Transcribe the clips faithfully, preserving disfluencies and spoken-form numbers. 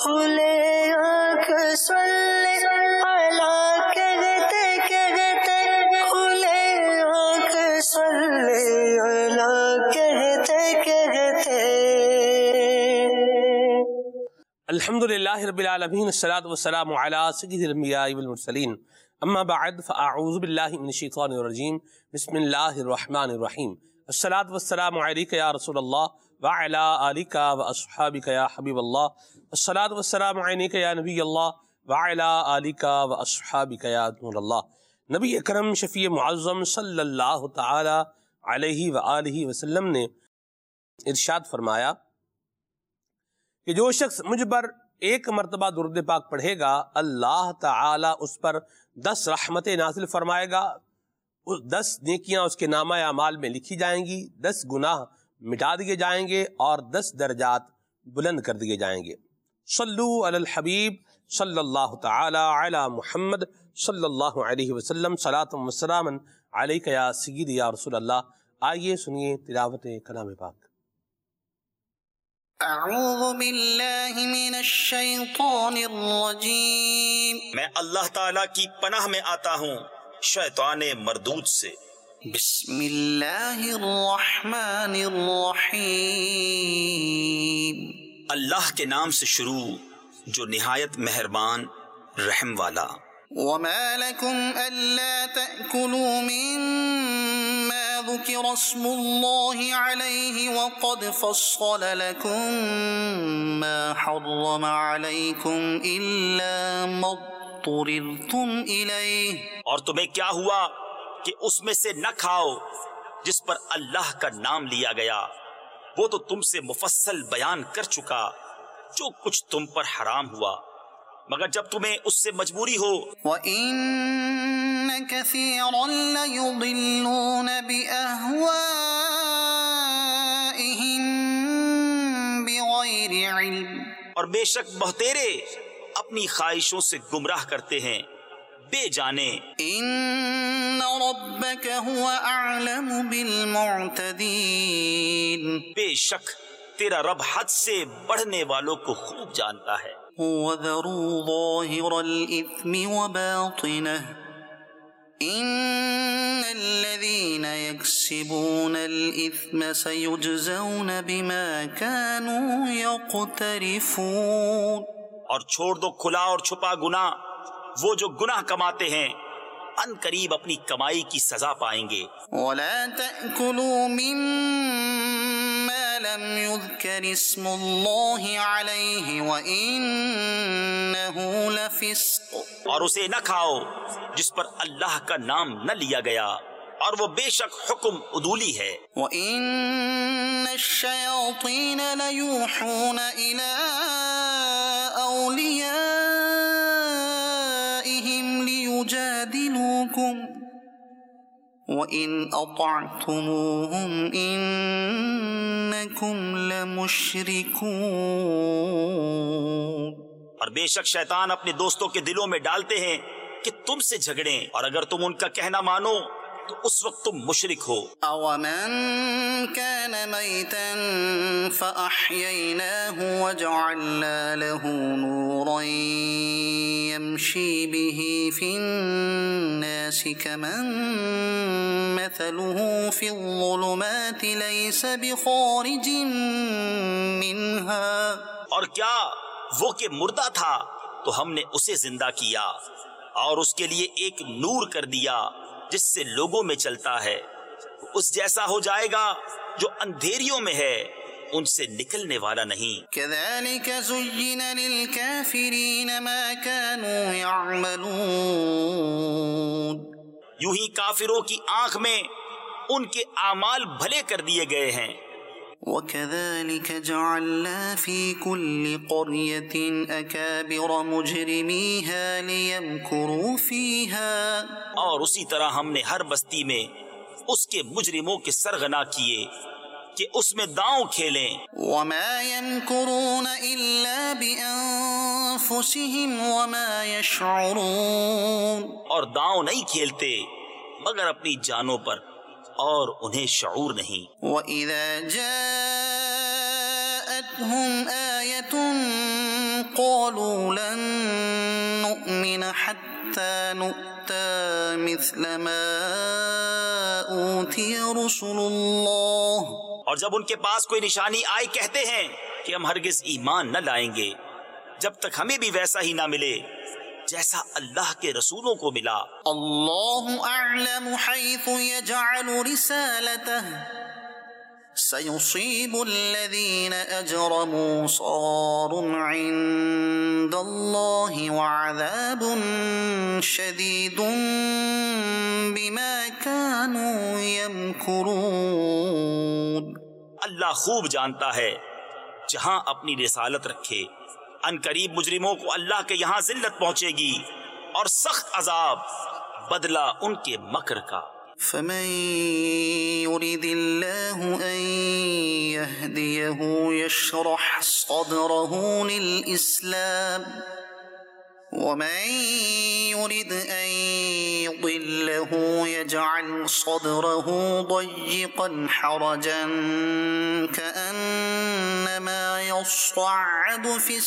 کھلے آنکھ صلی اللہ کہتے کہتے کھلے آنکھ صلی اللہ کہتے کہتے. الحمدللہ رب العالمین، الصلاۃ والسلام علی سید الانبیاء والمرسلین، اما بعد فاعوذ باللہ من الشیطان الرجیم، بسم اللہ الرحمن الرحیم. الصلاۃ والسلام علیک یا رسول اللہ وعلی آلک واصحابک یا حبیب اللہ. الصلاۃ والسلام علیک یا نبی اللہ وعلی آلک واصحابک یا نور اللہ. نبی اکرم شفیع معظم صلی اللہ تعالی علیہ وآلہ وسلم نے ارشاد فرمایا کہ جو شخص مجھ پر ایک مرتبہ درود پاک پڑھے گا، اللہ تعالی اس پر دس رحمتیں نازل فرمائے گا، اس دس نیکیاں اس کے نامہ اعمال میں لکھی جائیں گی، دس گناہ مٹا دیے جائیں گے اور دس درجات بلند کر دیے جائیں گے. صلو علی الحبیب صلی اللہ تعالی علی محمد صلی اللہ علیہ وسلم، صلاۃ و سلام علیک یا سیدی یا رسول اللہ. آئیے سنیے تلاوت کلام پاک. اعوذ باللہ من الشیطان الرجیم، میں اللہ تعالیٰ کی پناہ میں آتا ہوں شیطان مردود سے. بسم اللہ الرحمن الرحیم، اللہ کے نام سے شروع جو نہایت مہربان رحم والا. وما لكم ألا تأكلوا مما ذكر اسم الله عليه وقد فصل لكم ما حرم عليكم إلا ما اضطررتم إليه. اور تمہیں کیا ہوا کہ اس میں سے نہ کھاؤ جس پر اللہ کا نام لیا گیا، وہ تو تم سے مفصل بیان کر چکا جو کچھ تم پر حرام ہوا مگر جب تمہیں اس سے مجبوری ہو. وَإِنَّ كَثِيرًا لَيُضِلُّونَ بِأَهْوَائِهِمْ بِغَيْرِ عِلْمٍ، اور بے شک بہتیرے اپنی خواہشوں سے گمراہ کرتے ہیں بے جانے. إِنَّ رَبَّكَ هُوَ أَعْلَمُ بِالْمُعْتَدِينَ، بے شک تیرا رب حد سے بڑھنے والوں کو خوب جانتا ہے. وَذَرُوا ظَاهِرَ الْإِثْمِ وَبَاطِنَهُ إِنَّ الَّذِينَ يَكْسِبُونَ الْإِثْمَ سَيُجْزَوْنَ بِمَا كَانُوا يَقْتَرِفُونَ. اور چھوڑ دو کھلا اور چھپا گناہ، وہ جو گناہ کماتے ہیں ان قریب اپنی کمائی کی سزا پائیں گے. وَلَا تَأْكُلُوا مِمَّا لَمْ يُذْكَرِ اسْمُ اللَّهِ عَلَيْهِ وَإِنَّهُ لَفِسْقٌ، اور اسے نہ کھاؤ جس پر اللہ کا نام نہ لیا گیا اور وہ بے شک حکم عدولی ہے. وَإِنَّ الشَّيَاطِينَ لَيُوحُونَ إِلَىٰ أَوْلِيَائِهِمْ لِيُجَادِلُوكُمْ وَإِنْ أَطَعْتُمُوهُمْ إِنَّكُمْ لَمُشْرِكُونَ. اور بے شک شیطان اپنے دوستوں کے دلوں میں ڈالتے ہیں کہ تم سے جھگڑیں، اور اگر تم ان کا کہنا مانو تو اس وقت تم مشرک ہو. أَوَمَنْ كَانَ مَيْتًا فَأَحْيَيْنَاهُ وَجَعَلْنَا لَهُ نُورًا يَمْشِي بِهِ فِي النَّاسِ كَمَنْ مَثَلُهُ فِي الظُّلُمَاتِ لَيْسَ بِخَارِجٍ مِّنْهَا. اور کیا وہ کہ مردہ تھا تو ہم نے اسے زندہ کیا اور اس کے لیے ایک نور کر دیا جس سے لوگوں میں چلتا ہے، اس جیسا ہو جائے گا جو اندھیریوں میں ہے ان سے نکلنے والا نہیں. كَذَلِكَ زُيِّنَ لِلْكَافِرِينَ مَا كَانُوا يَعْمَلُونَ، یوں ہی کافروں کی آنکھ میں ان کے اعمال بھلے کر دیے گئے ہیں. وَكَذَلِكَ جَعَلْنَا فِي كُلِّ قَرْيَةٍ أَكَابِرَ مُجْرِمِيهَا لِيَمْكُرُوا فِيهَا، اور اسی طرح ہم نے ہر بستی میں اس کے مجرموں کے سرغنا کیے کہ اس میں داؤں کھیلیں. وَمَا يَمْكُرُونَ إِلَّا بِأَنفُسِهِمْ وَمَا يَشْعُرُونَ، اور داؤں نہیں کھیلتے مگر اپنی جانوں پر اور انہیں شعور نہیں. وَإِذَا جَاءَتْهُمْ آيَةٌ قالوا لن نؤمن حتى نؤتى مثل ما أوتي رسل الله. اور جب ان کے پاس کوئی نشانی آئی کہتے ہیں کہ ہم ہرگز ایمان نہ لائیں گے جب تک ہمیں بھی ویسا ہی نہ ملے جیسا اللہ کے رسولوں کو ملا. اللہ اعلم حیث یجعل رسالتہ سیصیب الذین اجرموا صغار عند اللہ وعذاب شدید بما كانوا یمکرون. اللہ خوب جانتا ہے جہاں اپنی رسالت رکھے. ان قریب مجرموں کو اللہ کے یہاں ذلت پہنچے گی اور سخت عذاب بدلہ ان کے مکر کا. فمن يريد الله أن يهديه يشرح صدره للإسلام ومن يرد أن يضله يجعل صدره ضيقا حرجا كأنما يصعد في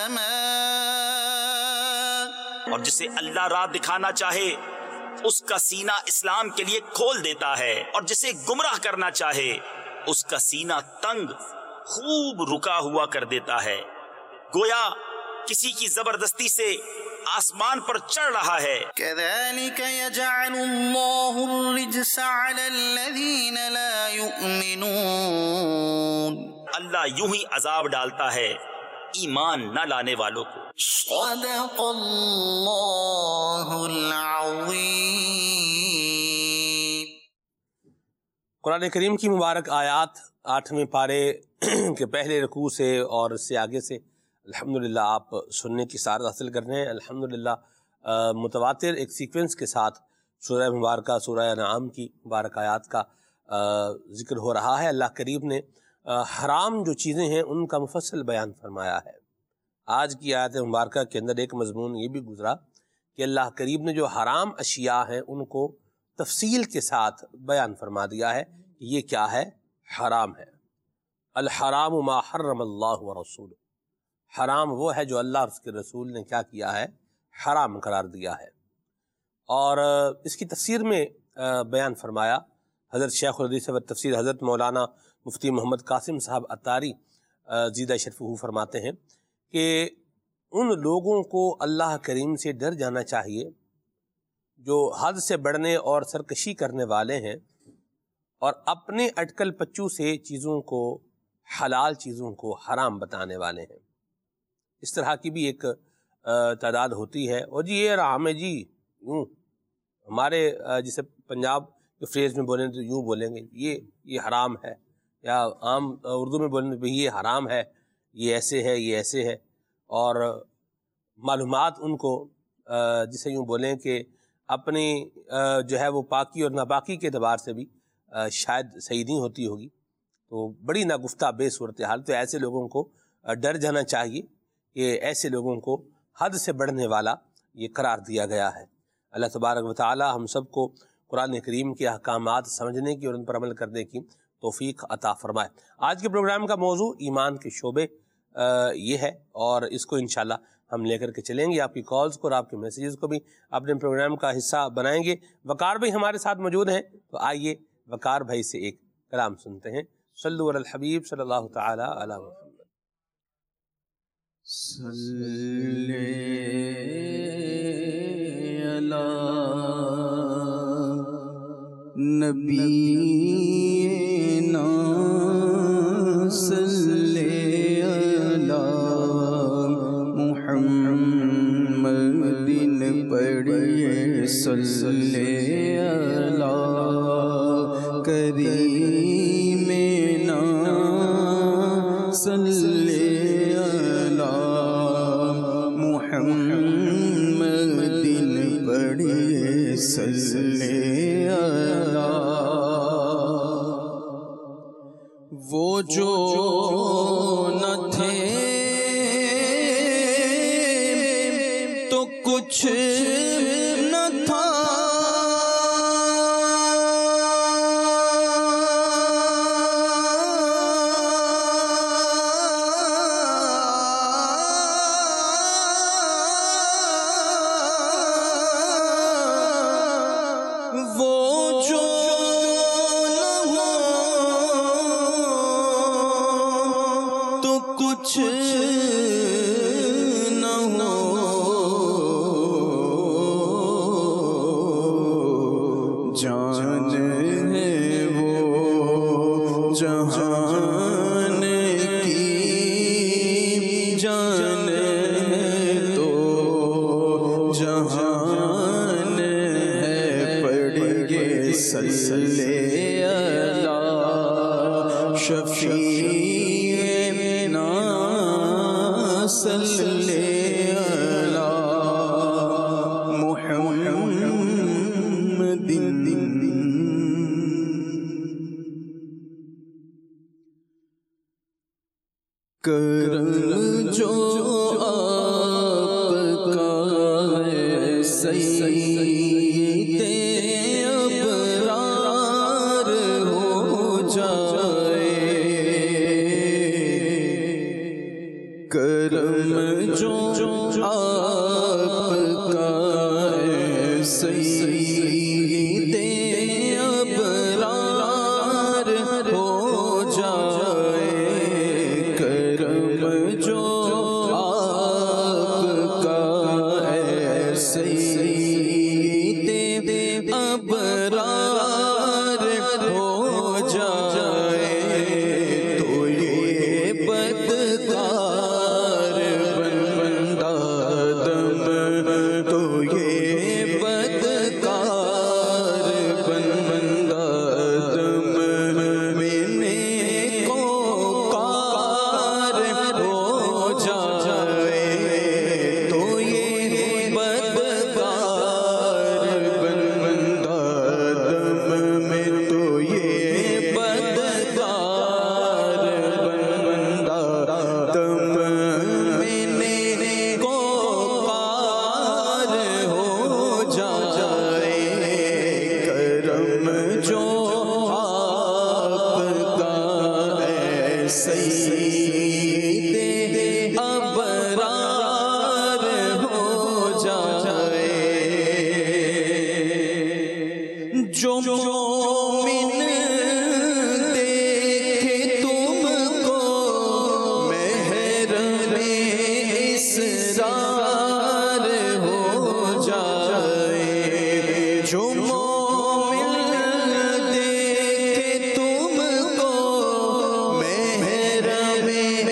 السماء. اور جسے اللہ راہ دکھانا چاہے اس کا سینہ اسلام کے لیے کھول دیتا ہے اور جسے گمراہ کرنا چاہے اس کا سینہ تنگ خوب رکا ہوا کر دیتا ہے گویا کسی کی زبردستی سے آسمان پر چڑھ رہا ہے. كذلك يجعل الله الرجس على الذين لا يؤمنون. اللہ یوں ہی عذاب ڈالتا ہے ایمان نہ لانے والوں کو. صدق اللہ العظیم. قرآن کریم کی مبارک آیات آٹھویں پارے کے پہلے رکوع سے اور اس سے آگے سے الحمدللہ آپ سننے کی سعادت حاصل کر رہے ہیں. الحمدللہ متواتر ایک سیکوینس کے ساتھ سورہ مبارکہ سورہ انعام کی مبارک آیات کا ذکر ہو رہا ہے. اللہ کریم نے حرام جو چیزیں ہیں ان کا مفصل بیان فرمایا ہے. آج کی آیت مبارکہ کے اندر ایک مضمون یہ بھی گزرا کہ اللہ کریم نے جو حرام اشیاء ہیں ان کو تفصیل کے ساتھ بیان فرما دیا ہے کہ یہ کیا ہے، حرام ہے. الحرام ما حرم اللہ ورسولہ، حرام وہ ہے جو اللہ اور اس کے رسول نے کیا کیا ہے، حرام قرار دیا ہے. اور اس کی تفسیر میں بیان فرمایا حضرت شیخ الحدیث و تفسیر حضرت مولانا مفتی محمد قاسم صاحب عطاری زیدہ شرفہ فرماتے ہیں کہ ان لوگوں کو اللہ کریم سے ڈر جانا چاہیے جو حد سے بڑھنے اور سرکشی کرنے والے ہیں اور اپنے اٹکل پچو سے چیزوں کو، حلال چیزوں کو حرام بتانے والے ہیں. اس طرح کی بھی ایک تعداد ہوتی ہے. اور جی یہ حرام ہے جی، یوں ہمارے جسے پنجاب کے فریز میں بولیں تو یوں بولیں گے یہ یہ حرام ہے، یا عام اردو میں بولیں تو یہ حرام ہے، یہ ایسے ہے، یہ ایسے ہے. اور معلومات ان کو جسے یوں بولیں کہ اپنی جو ہے وہ پاکی اور ناپاکی کے اعتبار سے بھی شاید صحیح نہیں ہوتی ہوگی. تو بڑی ناگفتہ بے صورتحال. تو ایسے لوگوں کو ڈر جانا چاہیے کہ ایسے لوگوں کو حد سے بڑھنے والا یہ قرار دیا گیا ہے. اللہ تبارک و تعالی ہم سب کو قرآن کریم کے احکامات سمجھنے کی اور ان پر عمل کرنے کی توفیق عطا فرمائے. آج کے پروگرام کا موضوع ایمان کے شعبے یہ ہے اور اس کو انشاءاللہ ہم لے کر کے چلیں گے. آپ کی کالز کو اور آپ کے میسیجز کو بھی اپنے پروگرام کا حصہ بنائیں گے. وقار بھائی ہمارے ساتھ موجود ہیں، تو آئیے وقار بھائی سے ایک کلام سنتے ہیں. صلو علی الحبیب صلی اللہ تعالی علی محمد. صلی علی نبینا صلی علی محمد پڑھیے صلی علی کریمنا صلی علی محمد پڑھیے صلی علی. وہ جو نہ تھے تو کچھ نہ تھا، جو آپ کا ہے سید ابرار ہو جائے کرم جو آپ کا ہے سید ابرار ہو جائے تو یہ بدکار بندہ دم تو یہ بدکار بندہ دم میں نیکو کار ہو جائے تو یہ بدکار بندہ دم میں تو یہ بدکار بندہ دم میں نیکو کار ہو جائے کرم جو آپ کا ہے سید ابرار ہو جائے جو مومن دیکھے تم کو محرم اسرار ہو جائے جو مومن دیکھے تم کو محرم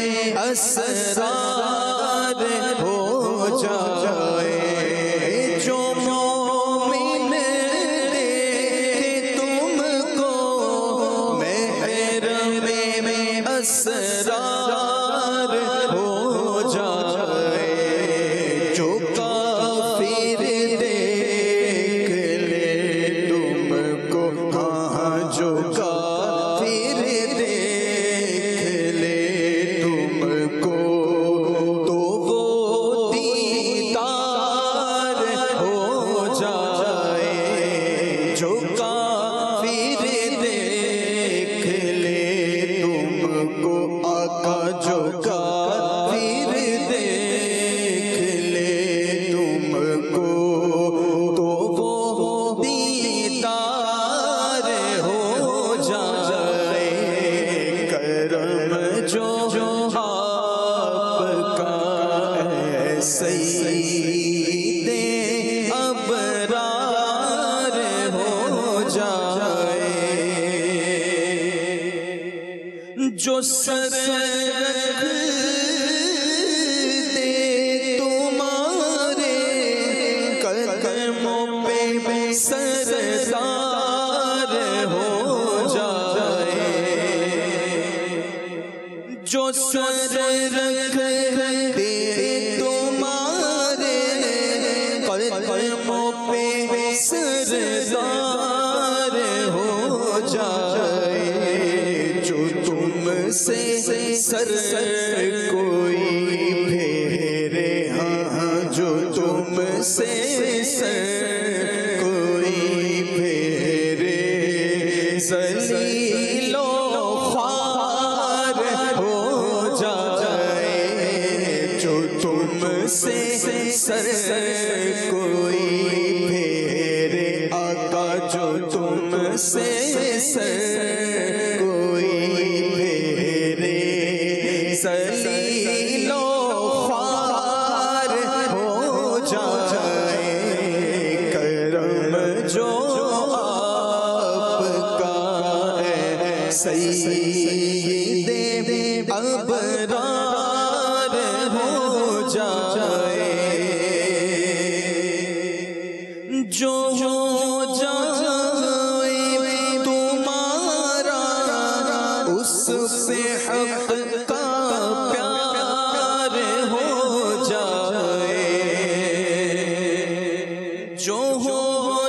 اسرار ہو جائے جو مومن دیکھے تم کو محرم اسرار ہو جائے جو کافر دیکھ لے تم کو ہاں جو کافر دیکھ لے تم کو تو وہ دیدار ہو جائے جو کافر دیکھ لے تم کو آقا جو کافر دیکھ لے تم کو تو وہ دیدار ہو جائے کرم جو آپ کا ہے سید ابرار ہو جائے جو سر رکھ دے تمہارے قدموں پہ سردار ہو جائے جو سر رکھ دے تمہارے قدموں پہ سردار ہو جائے جو تم سے سر کوئی پھیرے ہاں جو تم سے سر کوئی پھیرے ذلیل و خوار ہو جائے جو تم سے سر کوئی پھیرے آقا جو تم سے سر کوئی پھیرے ذلیل و خوار ہو جائے کرم جو آپ کا ہے سید ابرار ہو جائے جو ہو جائے تمہارا اس سے حق کا پیار ہو جائے جو ہو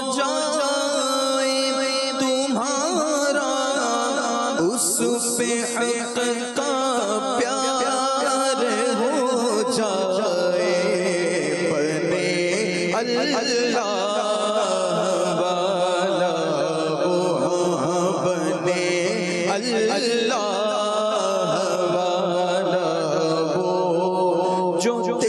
جائے تمہارا اس پہ حق کا پیار ہو جائے بنے اللہ والا وہ بنے اللہ والا وہ جو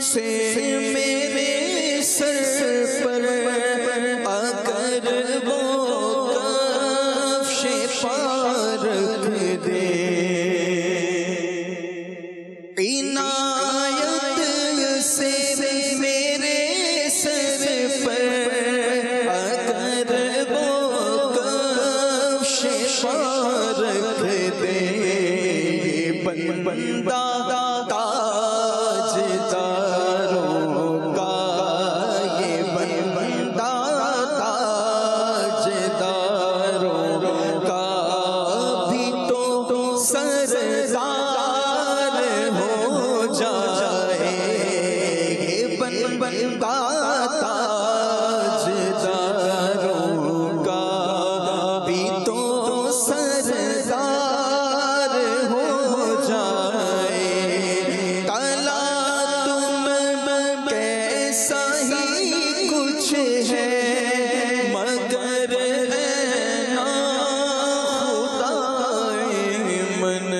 سے میرے سر پر اگر وہ کفش پا رکھ دے، عنایت سے میرے سر پر اگر وہ کفش پا رکھ دے، بن بندہ تاجداروں کا، یہ بن بندہ تاجداروں کا بھی تو سردار ہو جائے، بن بندہ تاجداروں کا بھی تو سردار ہو جائے۔ تلا تم کیسا ہی کچھ ہے مگر نا خدائے من،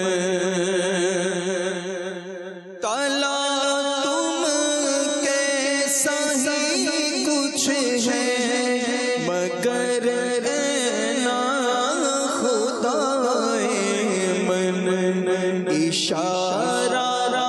تلا تم کیسا ہی کچھ ہے مگر نا خدائے من، اشارہ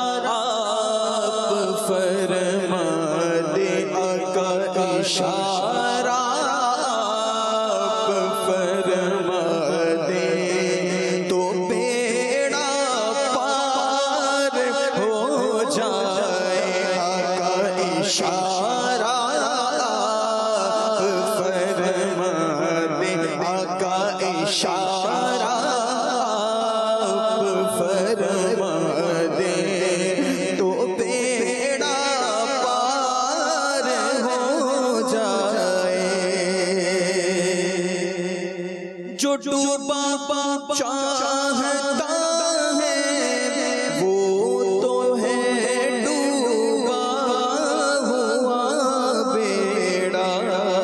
آپ فرما دے آقا، اشارہ آپ فرما دے تو بیڑا پار ہو جائے، آقا اشارہ آپ فرما دے، آقا اشارہ آپ فرما دے تو بیڑا پار ہو جائے۔ جو ڈوبا چاہتا ہے وہ تو ہے ڈوبا ہوا بیڑا،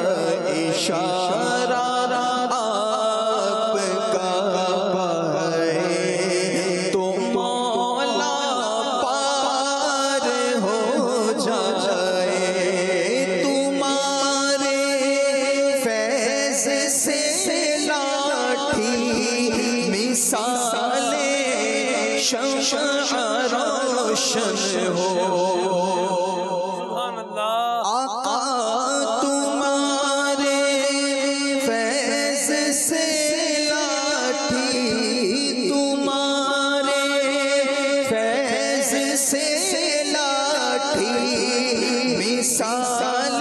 اشارہ آپ کا پائے تو مولا پار ہو جائے، تمہارے فیض سے لاٹھی مثال شمع روشن ہو، سبحان اللہ۔ آقا تمہارے فیض سے لاٹھی، تمہارے فیض سے لاٹھی مثال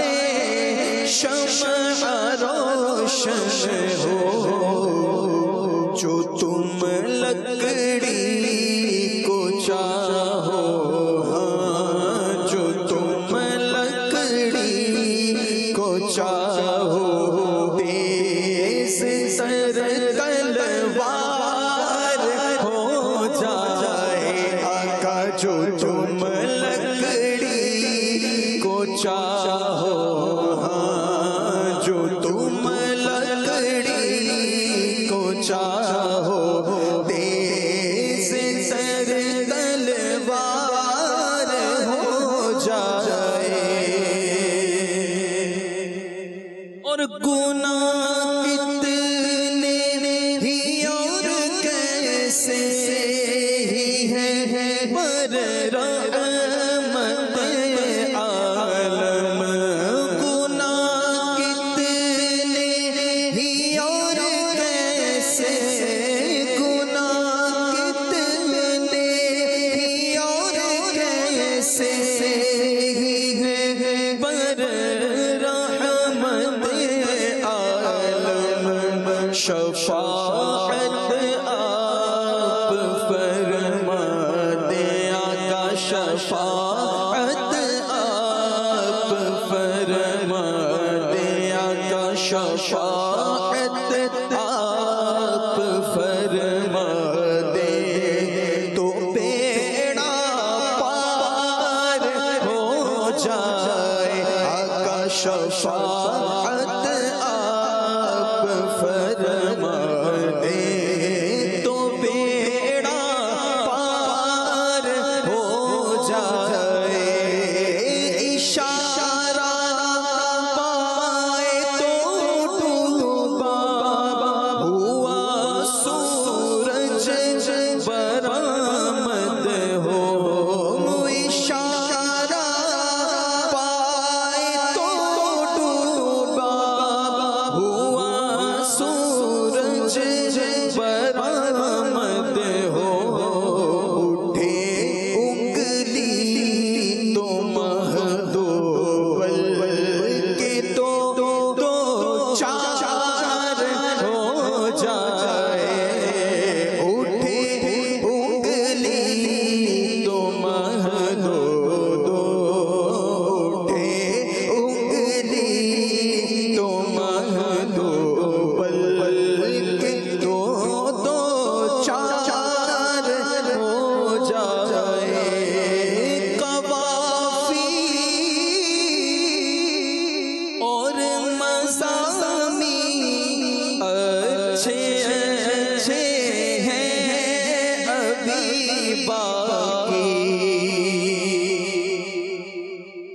شمع روشن ہو، جو تم لکڑی کو چاہو، ہاں جو تم لکڑی کو چاہو، تیز تر تلوار ہو جائے، آقا جو تم لکڑی کو چاہو، ہاں جو تم لکڑی کو چاہو، تیز تر تلوار ہو جائے۔ اور گناہ کتنے ہی اور کیسے ہی ہے پر رحمت عالم، گناہ کتنے ہی اور کیسے، گناہ کتنے ہی اور کیسے ہی ہے پر رحمت عالم، شفاعت آپ فرما دے آقا، شفاعت آپ فرما دے آقا، شفاعت آپ فرما دے تو بیڑا پار ہو جائے، آقا شفاعت آپ فرما دے تو بیڑا پار ہو جائے،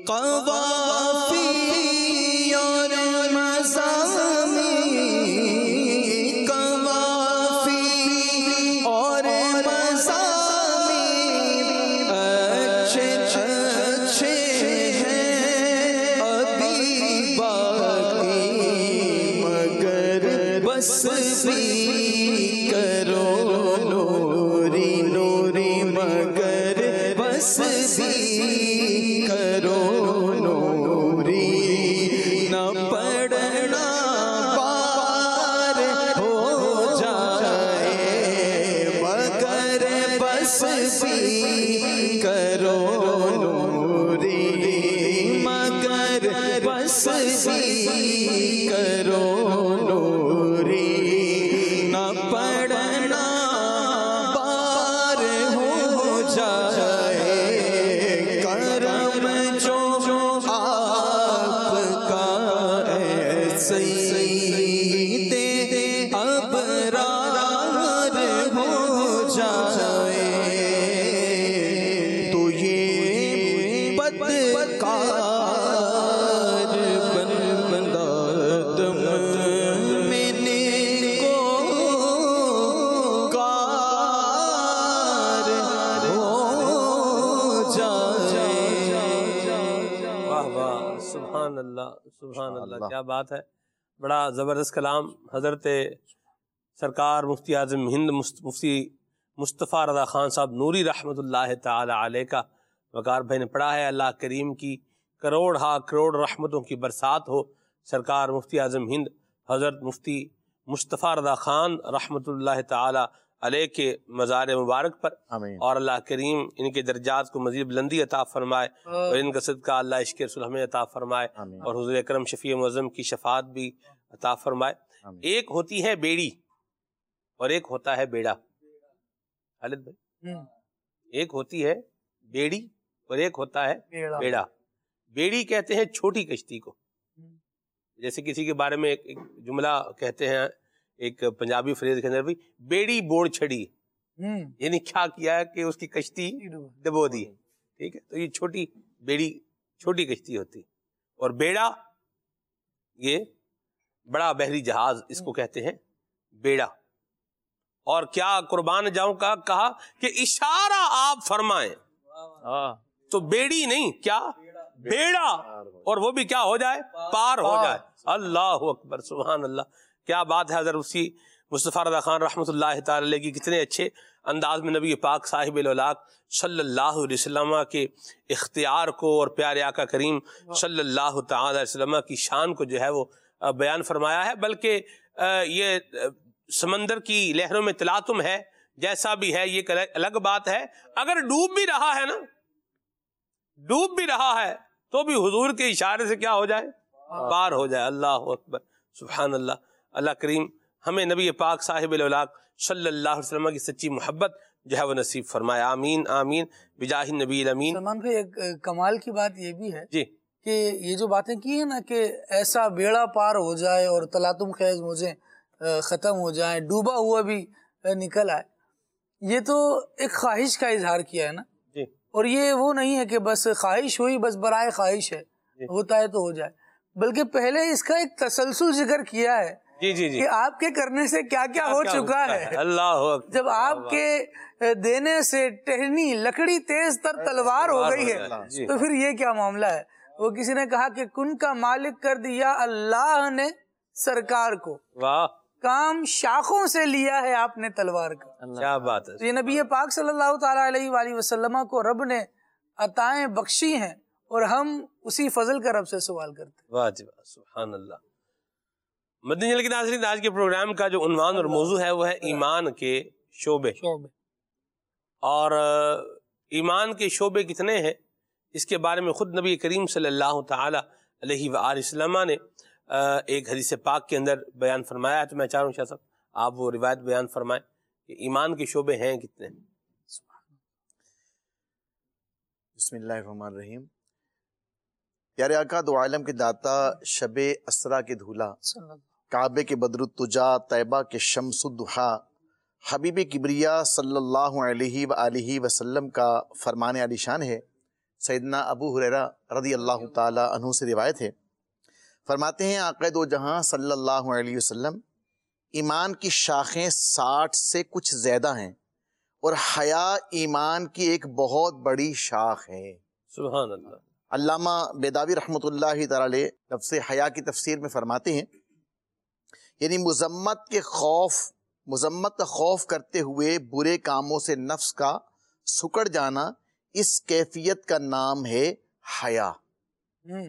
قوافی اور مضامین، قوافی اور مضامین اچھے اچھے ہیں ابھی باقی، مگر بس بھی کرو نوری نوری، مگر بس بھی کرو نوری، نہ پڑھنا پار ہو جائے، مگر بس بھی کرو نوری، مگر بس بھی کرو نوری، نہ پڑھنا پار ہو جائے، کرم جو آپ کا ہے سید ابرار ہو جائے، تو یہ بدکار بندہ دم میں نیکو کار ہو جائے۔ واہ واہ، سبحان اللہ سبحان اللہ، کیا بات ہے، بڑا زبردست کلام حضرت سرکار مفتی اعظم ہند مفتی مصطفیٰ رضا خان صاحب نوری رحمۃ اللہ تعالی علیہ کا وقار بھائی نے پڑھا ہے۔ اللہ کریم کی کروڑ ہا کروڑ رحمتوں کی برسات ہو سرکار مفتی اعظم ہند حضرت مفتی مصطفیٰ رضا خان رحمۃ اللہ تعالی علیہ کے مزار مبارک پر، اور اللہ کریم ان کے درجات کو مزید بلندی عطا فرمائے، اور ان کا صدقہ اللہ عشق رسول ہمیں عطا فرمائے، اور حضور اکرم شفیع معظم کی شفاعت بھی عطا فرمائے۔ ایک ہوتی ہے بیڑی اور ایک ہوتا ہے بیڑا، خالد بھائی، ایک ہوتی ہے بیڑی اور ایک ہوتا ہے بیڑا۔ بیڑی کہتے ہیں چھوٹی کشتی کو، جیسے کسی کے بارے میں ایک ایک جملہ کہتے ہیں، ایک پنجابی فریز کے اندر بھی بیڑی بوڑ چھڑی، یعنی کیا کیا ہے کہ اس کی کشتی ڈبو دی، ٹھیک ہے، تو یہ چھوٹی بیڑی چھوٹی کشتی ہوتی، اور بیڑا یہ بڑا بحری جہاز، اس کو کہتے ہیں بیڑا۔ اور کیا قربان جاؤں کا کہا کہ اشارہ آپ فرمائیں تو بیڑی نہیں، کیا بیڑا، اور وہ بھی کیا ہو جائے، پار ہو جائے۔ اللہ اکبر، سبحان اللہ، کیا بات ہے۔ حضرت مفتی مصطفیٰ رضا خان رحمۃ اللہ تعالی علیہ کی کتنے اچھے انداز میں نبی پاک صاحب الاولاق صلی اللہ علیہ وسلم کے اختیار کو اور پیارے آقا کریم صلی اللہ تعالی علیہ وسلم کی شان کو جو ہے وہ بیان فرمایا ہے۔ بلکہ یہ سمندر کی لہروں میں تلاطم ہے، جیسا بھی ہے، یہ ایک الگ بات ہے۔ اگر ڈوب بھی رہا ہے نا، ڈوب بھی رہا ہے تو بھی حضور کے اشارے سے کیا ہو جائے، پار ہو جائے۔ اللہ اکبر، سبحان اللہ۔ اللہ کریم ہمیں نبی پاک صاحب الاولاق صلی اللہ علیہ وسلم کی سچی محبت جو ہے وہ نصیب فرمائے، آمین آمین بجاہ النبی الامین۔ سلمان بھائی، ایک کمال کی بات یہ بھی ہے جی کہ یہ جو باتیں کی ہیں نا کہ ایسا بیڑا پار ہو جائے اور تلاطم خیز موجیں ختم ہو جائیں، ڈوبا ہوا بھی نکل آئے، یہ تو ایک خواہش کا اظہار کیا ہے نا، جی، اور یہ وہ نہیں ہے کہ بس خواہش ہوئی، بس برائے خواہش ہے، ہوتا ہے تو ہو جائے، بلکہ پہلے اس کا ایک تسلسل ذکر کیا ہے جی جی جی کہ آپ کے کرنے سے کیا کیا ہو چکا ہے۔ اللہ اکبر، جب آپ کے دینے سے ٹہنی لکڑی تیز تر تلوار ہو گئی ہے تو پھر یہ کیا معاملہ ہے۔ وہ کسی نے کہا کہ کن کا مالک کر دیا اللہ نے سرکار کو، واہ، کام شاخوں سے لیا ہے آپ نے تلوار کا۔ کیا بات ہے۔ تو یہ نبی پاک صلی اللہ تعالیٰ علیہ وآلہ وسلم کو رب نے عطائیں بخشی ہیں، اور ہم اسی فضل کا رب سے سوال کرتے ہیں۔ واہ جی واہ، سبحان اللہ۔ مدنی چینل کے ناظرین، آج کے پروگرام کا جو عنوان اور موضوع ہے وہ ہے ایمان کے شعبے، اور ایمان کے شعبے کتنے ہیں اس کے بارے میں خود نبی کریم صلی اللہ تعالی علیہ وآلہ وسلم نے ایک حدیث پاک کے اندر بیان فرمایا ہے۔ تو میں چاہ رہا ہوں شاہ صاحب آپ وہ روایت بیان فرمائیں کہ ایمان کے شعبے ہیں کتنے۔ بسم اللہ الرحمن الرحیم۔ پیارے آقا دو عالم کے داتا، شب اسرا کے دھولا، کعبے کے بدر التجا، طیبہ کے شمس الضحا، حبیب کبریا صلی اللہ علیہ وآلہ وسلم کا فرمان علی شان ہے، سیدنا ابو ہریرہ رضی اللہ تعالی عنہ سے روایت ہے، فرماتے ہیں آقا دو جہاں صلی اللہ علیہ وسلم، ایمان کی شاخیں ساٹھ سے کچھ زیادہ ہیں اور حیا ایمان کی ایک بہت بڑی شاخ ہے۔ سبحان اللہ۔ علامہ بیداوی رحمۃ اللہ تعالی علیہ لفظ حیا کی تفسیر میں فرماتے ہیں، یعنی مذمت کے خوف مذمت کا خوف کرتے ہوئے برے کاموں سے نفس کا سکڑ جانا، اس کیفیت کا نام ہے حیا۔ ہوں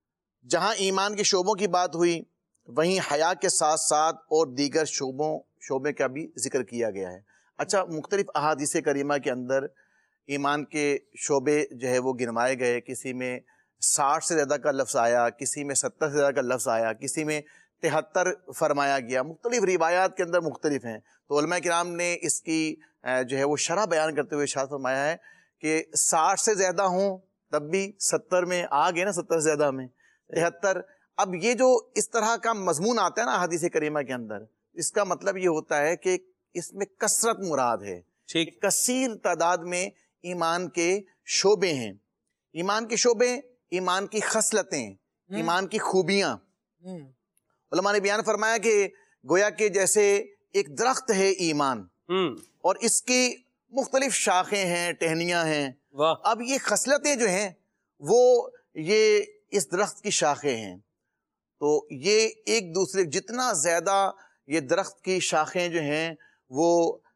جہاں ایمان کے شعبوں کی بات ہوئی، وہیں حیا کے ساتھ ساتھ اور دیگر شعبوں شعبے کا بھی ذکر کیا گیا ہے۔ اچھا، مختلف احادیث کریمہ کے اندر ایمان کے شعبے جو ہے وہ گنوائے گئے، کسی میں ساٹھ سے زیادہ کا لفظ آیا، کسی میں ستر سے زیادہ کا لفظ آیا، کسی میں تہتر فرمایا گیا، مختلف روایات کے اندر مختلف ہیں۔ تو علماء کرام نے اس کی جو ہے وہ شرح بیان کرتے ہوئے ارشاد فرمایا ہے کہ ساٹھ سے زیادہ ہوں تب بھی ستر میں آ گئے نا، ستر سے زیادہ میں تہتر۔ اب یہ جو اس طرح کا مضمون آتا ہے نا حدیث کریمہ کے اندر، اس کا مطلب یہ ہوتا ہے کہ اس میں کثرت مراد ہے، ٹھیک، کثیر تعداد میں ایمان کے شعبے ہیں۔ ایمان کے شعبے، ایمان کی خصلتیں، ایمان کی خوبیاں۔ ہوں علماء نے بیان فرمایا کہ گویا کہ جیسے ایک درخت ہے ایمان، ہوں اور اس کی مختلف شاخیں ہیں، ٹہنیاں ہیں۔ واہ، اب یہ خصلتیں جو ہیں وہ یہ اس درخت کی شاخیں ہیں، تو یہ ایک دوسرے جتنا زیادہ یہ درخت کی شاخیں جو ہیں وہ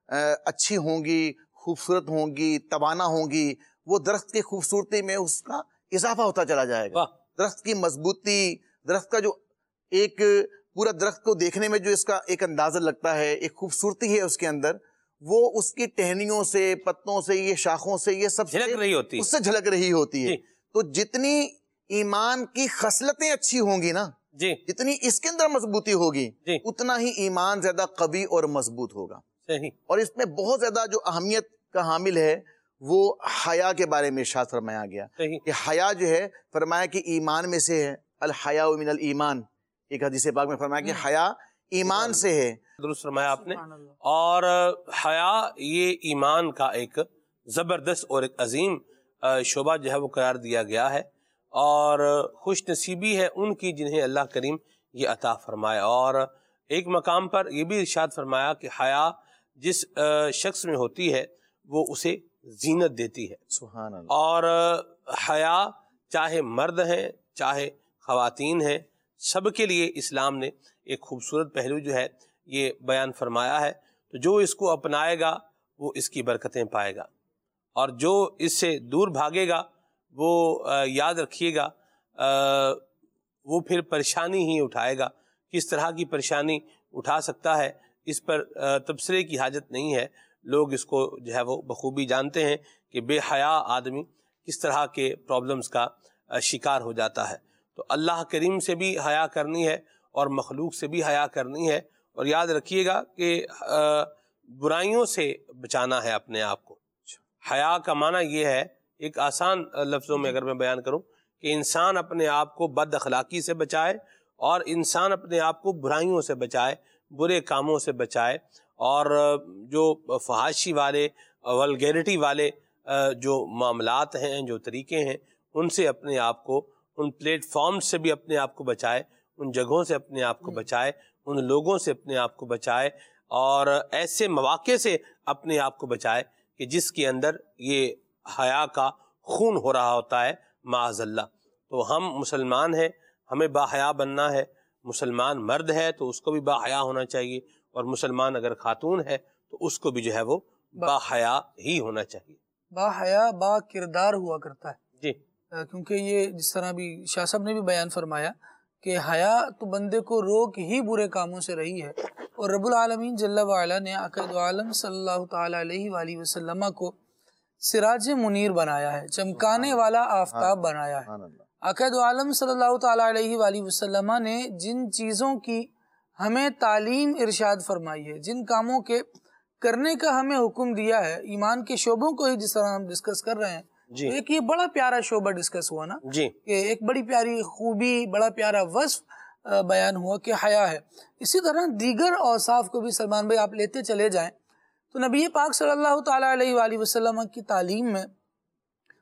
اچھی ہوں گی، خوبصورت ہوں گی، توانا ہوں گی، وہ درخت کی خوبصورتی میں اس کا اضافہ ہوتا چلا جائے گا۔ واہ، درخت کی مضبوطی، درخت کا جو ایک پورا درخت کو دیکھنے میں جو اس کا ایک اندازہ لگتا ہے، ایک خوبصورتی ہے اس کے اندر، وہ اس کی ٹہنیوں سے، پتوں سے، یہ شاخوں سے، یہ سب جھلک رہی ہوتی ہے۔ اس سے جھلک رہی ہوتی ہے۔ جی تو جتنی ایمان کی خصلتیں اچھی ہوں گی نا، جی جتنی اس کے اندر مضبوطی ہوگی، جی، اتنا ہی ایمان زیادہ قوی اور مضبوط ہوگا۔ صحیح، اور اس میں بہت زیادہ جو اہمیت کا حامل ہے وہ حیا کے بارے میں ارشاد فرمایا گیا صحیح، کہ حیا جو ہے، فرمایا کہ ایمان میں سے ہے، الحیاء من الایمان۔ ایک حدیث پاک میں فرمایا کہ حیا ایمان سے ہے۔ درست فرمایا آپ نے۔ سبحان اللہ۔ اور حیا یہ ایمان کا ایک زبردست اور ایک عظیم شعبہ جو ہے وہ قرار دیا گیا ہے، اور خوش نصیبی ہے ان کی جنہیں اللہ کریم یہ عطا فرمایا۔ اور ایک مقام پر یہ بھی ارشاد فرمایا کہ حیا جس شخص میں ہوتی ہے وہ اسے زینت دیتی ہے۔ سبحان اللہ۔ اور حیا چاہے مرد ہیں چاہے خواتین ہیں، سب کے لیے اسلام نے ایک خوبصورت پہلو جو ہے یہ بیان فرمایا ہے۔ تو جو اس کو اپنائے گا وہ اس کی برکتیں پائے گا، اور جو اس سے دور بھاگے گا وہ یاد رکھیے گا وہ پھر پریشانی ہی اٹھائے گا۔ کس طرح کی پریشانی اٹھا سکتا ہے اس پر تبصرے کی حاجت نہیں ہے، لوگ اس کو جو ہے وہ بخوبی جانتے ہیں کہ بے حیا آدمی کس طرح کے پرابلمز کا شکار ہو جاتا ہے۔ تو اللہ کریم سے بھی حیا کرنی ہے اور مخلوق سے بھی حیا کرنی ہے، اور یاد رکھیے گا کہ برائیوں سے بچانا ہے اپنے آپ کو۔ حیا کا معنی یہ ہے، ایک آسان لفظوں میں اگر میں بیان کروں، کہ انسان اپنے آپ کو بد اخلاقی سے بچائے، اور انسان اپنے آپ کو برائیوں سے بچائے، برے کاموں سے بچائے، اور جو فحاشی والے، ولگیرٹی والے جو معاملات ہیں، جو طریقے ہیں، ان سے اپنے آپ کو، ان پلیٹ فارم سے بھی اپنے آپ کو بچائے، ان جگہوں سے اپنے آپ کو بچائے، ان لوگوں سے اپنے آپ کو بچائے، اور ایسے مواقع سے اپنے آپ کو بچائے کہ جس کے اندر یہ حیا کا خون ہو رہا ہوتا ہے، معاذ اللہ۔ تو ہم مسلمان ہیں، ہمیں باحیا بننا ہے۔ مسلمان مرد ہے تو اس کو بھی باحیا ہونا چاہیے، اور مسلمان اگر خاتون ہے تو اس کو بھی جو ہے وہ باحیا ہی ہونا چاہیے۔ با حیا با کردار ہوا کرتا ہے، جی، کیونکہ یہ جس طرح بھی شاہ صاحب نے بھی بیان فرمایا کہ حیا تو بندے کو روک ہی برے کاموں سے رہی ہے، اور رب العالمین جل وعلا نے آقا دو عالم صلی اللہ تعالی علیہ وآلہ وسلم کو سراج منیر بنایا ہے، چمکانے والا آفتاب بنایا ہے۔ سبحان اللہ۔ آقا دو عالم صلی اللہ تعالی علیہ وآلہ وسلم نے جن چیزوں کی ہمیں تعلیم ارشاد فرمائی ہے، جن کاموں کے کرنے کا ہمیں حکم دیا ہے، ایمان کے شعبوں کو ہی جس طرح ہم ڈسکس کر رہے ہیں، جی، تو ایک یہ بڑا پیارا شعبہ ڈسکس ہوا نا، جی، کہ ایک بڑی پیاری خوبی، بڑا پیارا وصف بیان ہوا کہ حیا ہے۔ اسی طرح دیگر اوصاف کو بھی سلمان بھائی آپ لیتے چلے جائیں تو نبی پاک صلی اللہ تعالی علیہ وآلہ وسلم کی تعلیم میں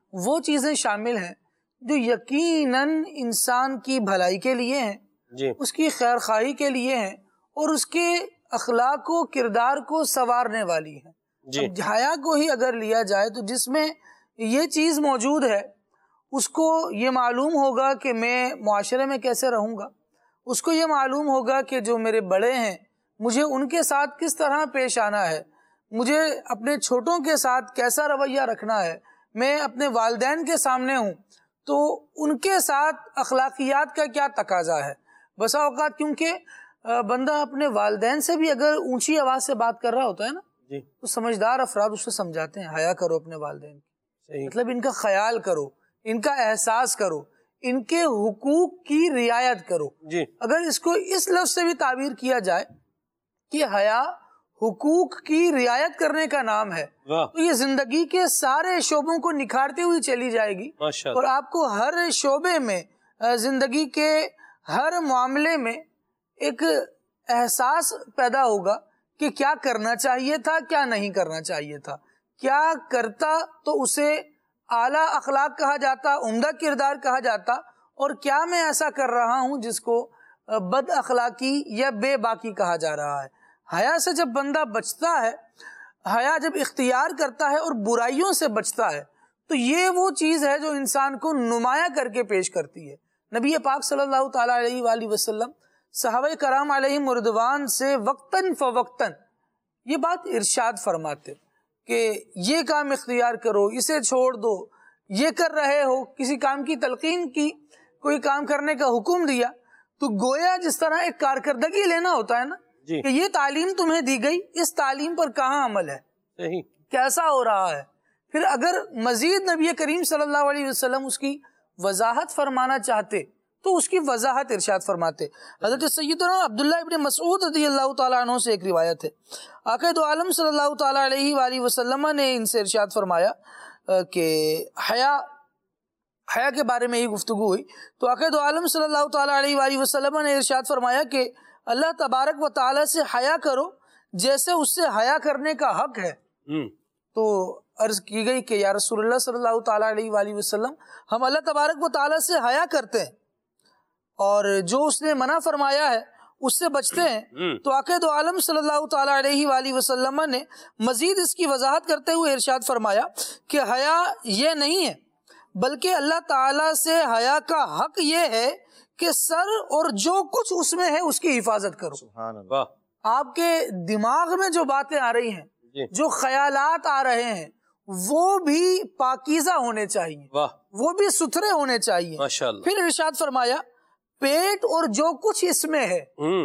وہ چیزیں شامل ہیں جو یقیناً انسان کی بھلائی کے لیے ہیں جی اس کی خیر خواہی کے لیے ہیں اور اس کے اخلاق و کردار کو سنوارنے والی ہیں. جی اب حیا کو ہی اگر لیا جائے تو جس میں یہ چیز موجود ہے اس کو یہ معلوم ہوگا کہ میں معاشرے میں کیسے رہوں گا, اس کو یہ معلوم ہوگا کہ جو میرے بڑے ہیں مجھے ان کے ساتھ کس طرح پیش آنا ہے, مجھے اپنے چھوٹوں کے ساتھ کیسا رویہ رکھنا ہے, میں اپنے والدین کے سامنے ہوں تو ان کے ساتھ اخلاقیات کا کیا تقاضا ہے. بسا اوقات کیونکہ بندہ اپنے والدین سے بھی اگر اونچی آواز سے بات کر رہا ہوتا ہے نا جی تو سمجھدار افراد اس سے سمجھاتے ہیں حیا کرو اپنے والدین کی, صحیح مطلب ان کا خیال کرو, ان کا احساس کرو, ان کے حقوق کی رعایت کرو. جی اگر اس کو اس لفظ سے بھی تعبیر کیا جائے کہ حیا حقوق کی رعایت کرنے کا نام ہے واہ تو یہ زندگی کے سارے شعبوں کو نکھارتی ہوئی چلی جائے گی ماشاء اور آپ کو ہر شعبے میں زندگی کے ہر معاملے میں ایک احساس پیدا ہوگا کہ کیا کرنا چاہیے تھا, کیا نہیں کرنا چاہیے تھا, کیا کرتا تو اسے اعلیٰ اخلاق کہا جاتا, عمدہ کردار کہا جاتا, اور کیا میں ایسا کر رہا ہوں جس کو بد اخلاقی یا بے باکی کہا جا رہا ہے. حیا سے جب بندہ بچتا ہے, حیا جب اختیار کرتا ہے اور برائیوں سے بچتا ہے تو یہ وہ چیز ہے جو انسان کو نمایاں کر کے پیش کرتی ہے. نبی پاک صلی اللہ تعالیٰ علیہ وآلہ وسلم صحابہ کرام علیہم رضوان سے وقتاً فوقتاً یہ بات ارشاد فرماتے کہ یہ کام اختیار کرو, اسے چھوڑ دو, یہ کر رہے ہو, کسی کام کی تلقین کی, کوئی کام کرنے کا حکم دیا تو گویا جس طرح ایک کارکردگی لینا ہوتا ہے نا جی کہ یہ تعلیم تمہیں دی گئی, اس تعلیم پر کہاں عمل ہے, صحیح کیسا ہو رہا ہے. پھر اگر مزید نبی کریم صلی اللہ علیہ وسلم اس کی وضاحت فرمانا چاہتے تو اس کی وضاحت ارشاد فرماتے. حضرت سیدنا عبداللہ ابن مسعود رضی اللہ تعالیٰ عنہ سے ایک روایت ہے, آقا دو عالم صلی اللہ تعالیٰ علیہ وآلہ وسلم نے ان سے ارشاد فرمایا کہ حیا حیا کے بارے میں یہ گفتگو ہوئی تو آقا دو عالم صلی اللہ تعالیٰ علیہ وآلہ وسلم نے ارشاد فرمایا کہ اللہ تبارک و تعالیٰ سے حیا کرو جیسے اس سے حیا کرنے کا حق ہے. تو عرض کی گئی کہ یا رسول اللہ صلی اللہ تعالیٰ علیہ وآلہ وسلم ہم اللہ تبارک و تعالیٰ سے حیا کرتے ہیں اور جو اس نے منع فرمایا ہے اس سے بچتے ہیں. تو آقا دو عالم صلی اللہ تعالیٰ علیہ وآلہ وسلم نے مزید اس کی وضاحت کرتے ہوئے ارشاد فرمایا کہ حیا یہ نہیں ہے بلکہ اللہ تعالیٰ سے حیا کا حق یہ ہے کہ سر اور جو کچھ اس میں ہے اس کی حفاظت کرو. سبحان اللہ. آپ کے دماغ میں جو باتیں آ رہی ہیں, جو خیالات آ رہے ہیں, وہ بھی پاکیزہ ہونے چاہیے, وہ بھی ستھرے ہونے چاہیے. پھر ارشاد فرمایا پیٹ اور جو کچھ اس میں ہے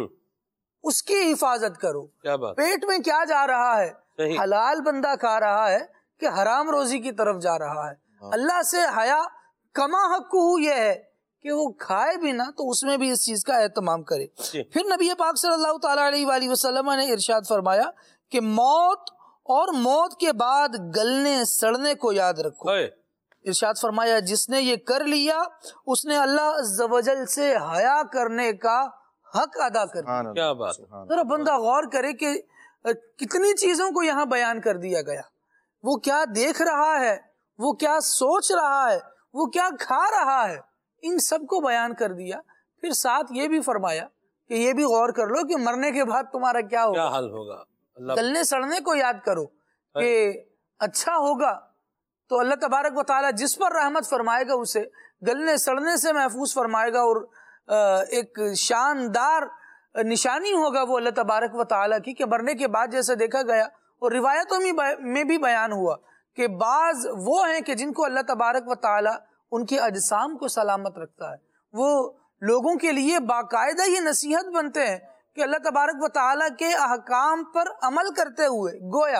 اس کی حفاظت کرو. پیٹ میں کیا جا رہا ہے, حلال بندہ کھا رہا ہے کہ حرام روزی کی طرف جا رہا ہے. اللہ سے حیا کما حق یہ ہے کہ وہ کھائے بھی نہ تو اس میں بھی اس چیز کا اہتمام کرے. پھر نبی پاک صلی اللہ تعالیٰ علیہ وآلہ وسلم نے ارشاد فرمایا کہ موت اور موت کے بعد گلنے سڑنے کو یاد رکھو. ارشاد فرمایا جس نے یہ کر لیا اس نے اللہ عز و جل سے حیا کرنے کا حق ادا کر دیا. کیا بات. ذرا بندہ غور کرے کہ کتنی چیزوں کو یہاں بیان کر دیا گیا. وہ کیا دیکھ رہا ہے, وہ کیا سوچ رہا ہے, وہ کیا کھا رہا ہے, ان سب کو بیان کر دیا. پھر ساتھ یہ بھی فرمایا کہ یہ بھی غور کر لو کہ مرنے کے بعد تمہارا کیا ہوگا, کیا حال ہوگا. گلنے سڑنے کو یاد کرو کہ اچھا ہوگا تو اللہ تبارک و تعالیٰ جس پر رحمت فرمائے گا اسے گلنے سڑنے سے محفوظ فرمائے گا, اور ایک شاندار نشانی ہوگا وہ اللہ تبارک و تعالیٰ کی کہ مرنے کے بعد جیسے دیکھا گیا اور روایتوں میں بھی بیان ہوا کہ بعض وہ ہیں کہ جن کو اللہ تبارک و تعالیٰ ان کے اجسام کو سلامت رکھتا ہے. وہ لوگوں کے لیے باقاعدہ یہ نصیحت بنتے ہیں کہ اللہ تبارک و تعالیٰ کے احکام پر عمل کرتے ہوئے گویا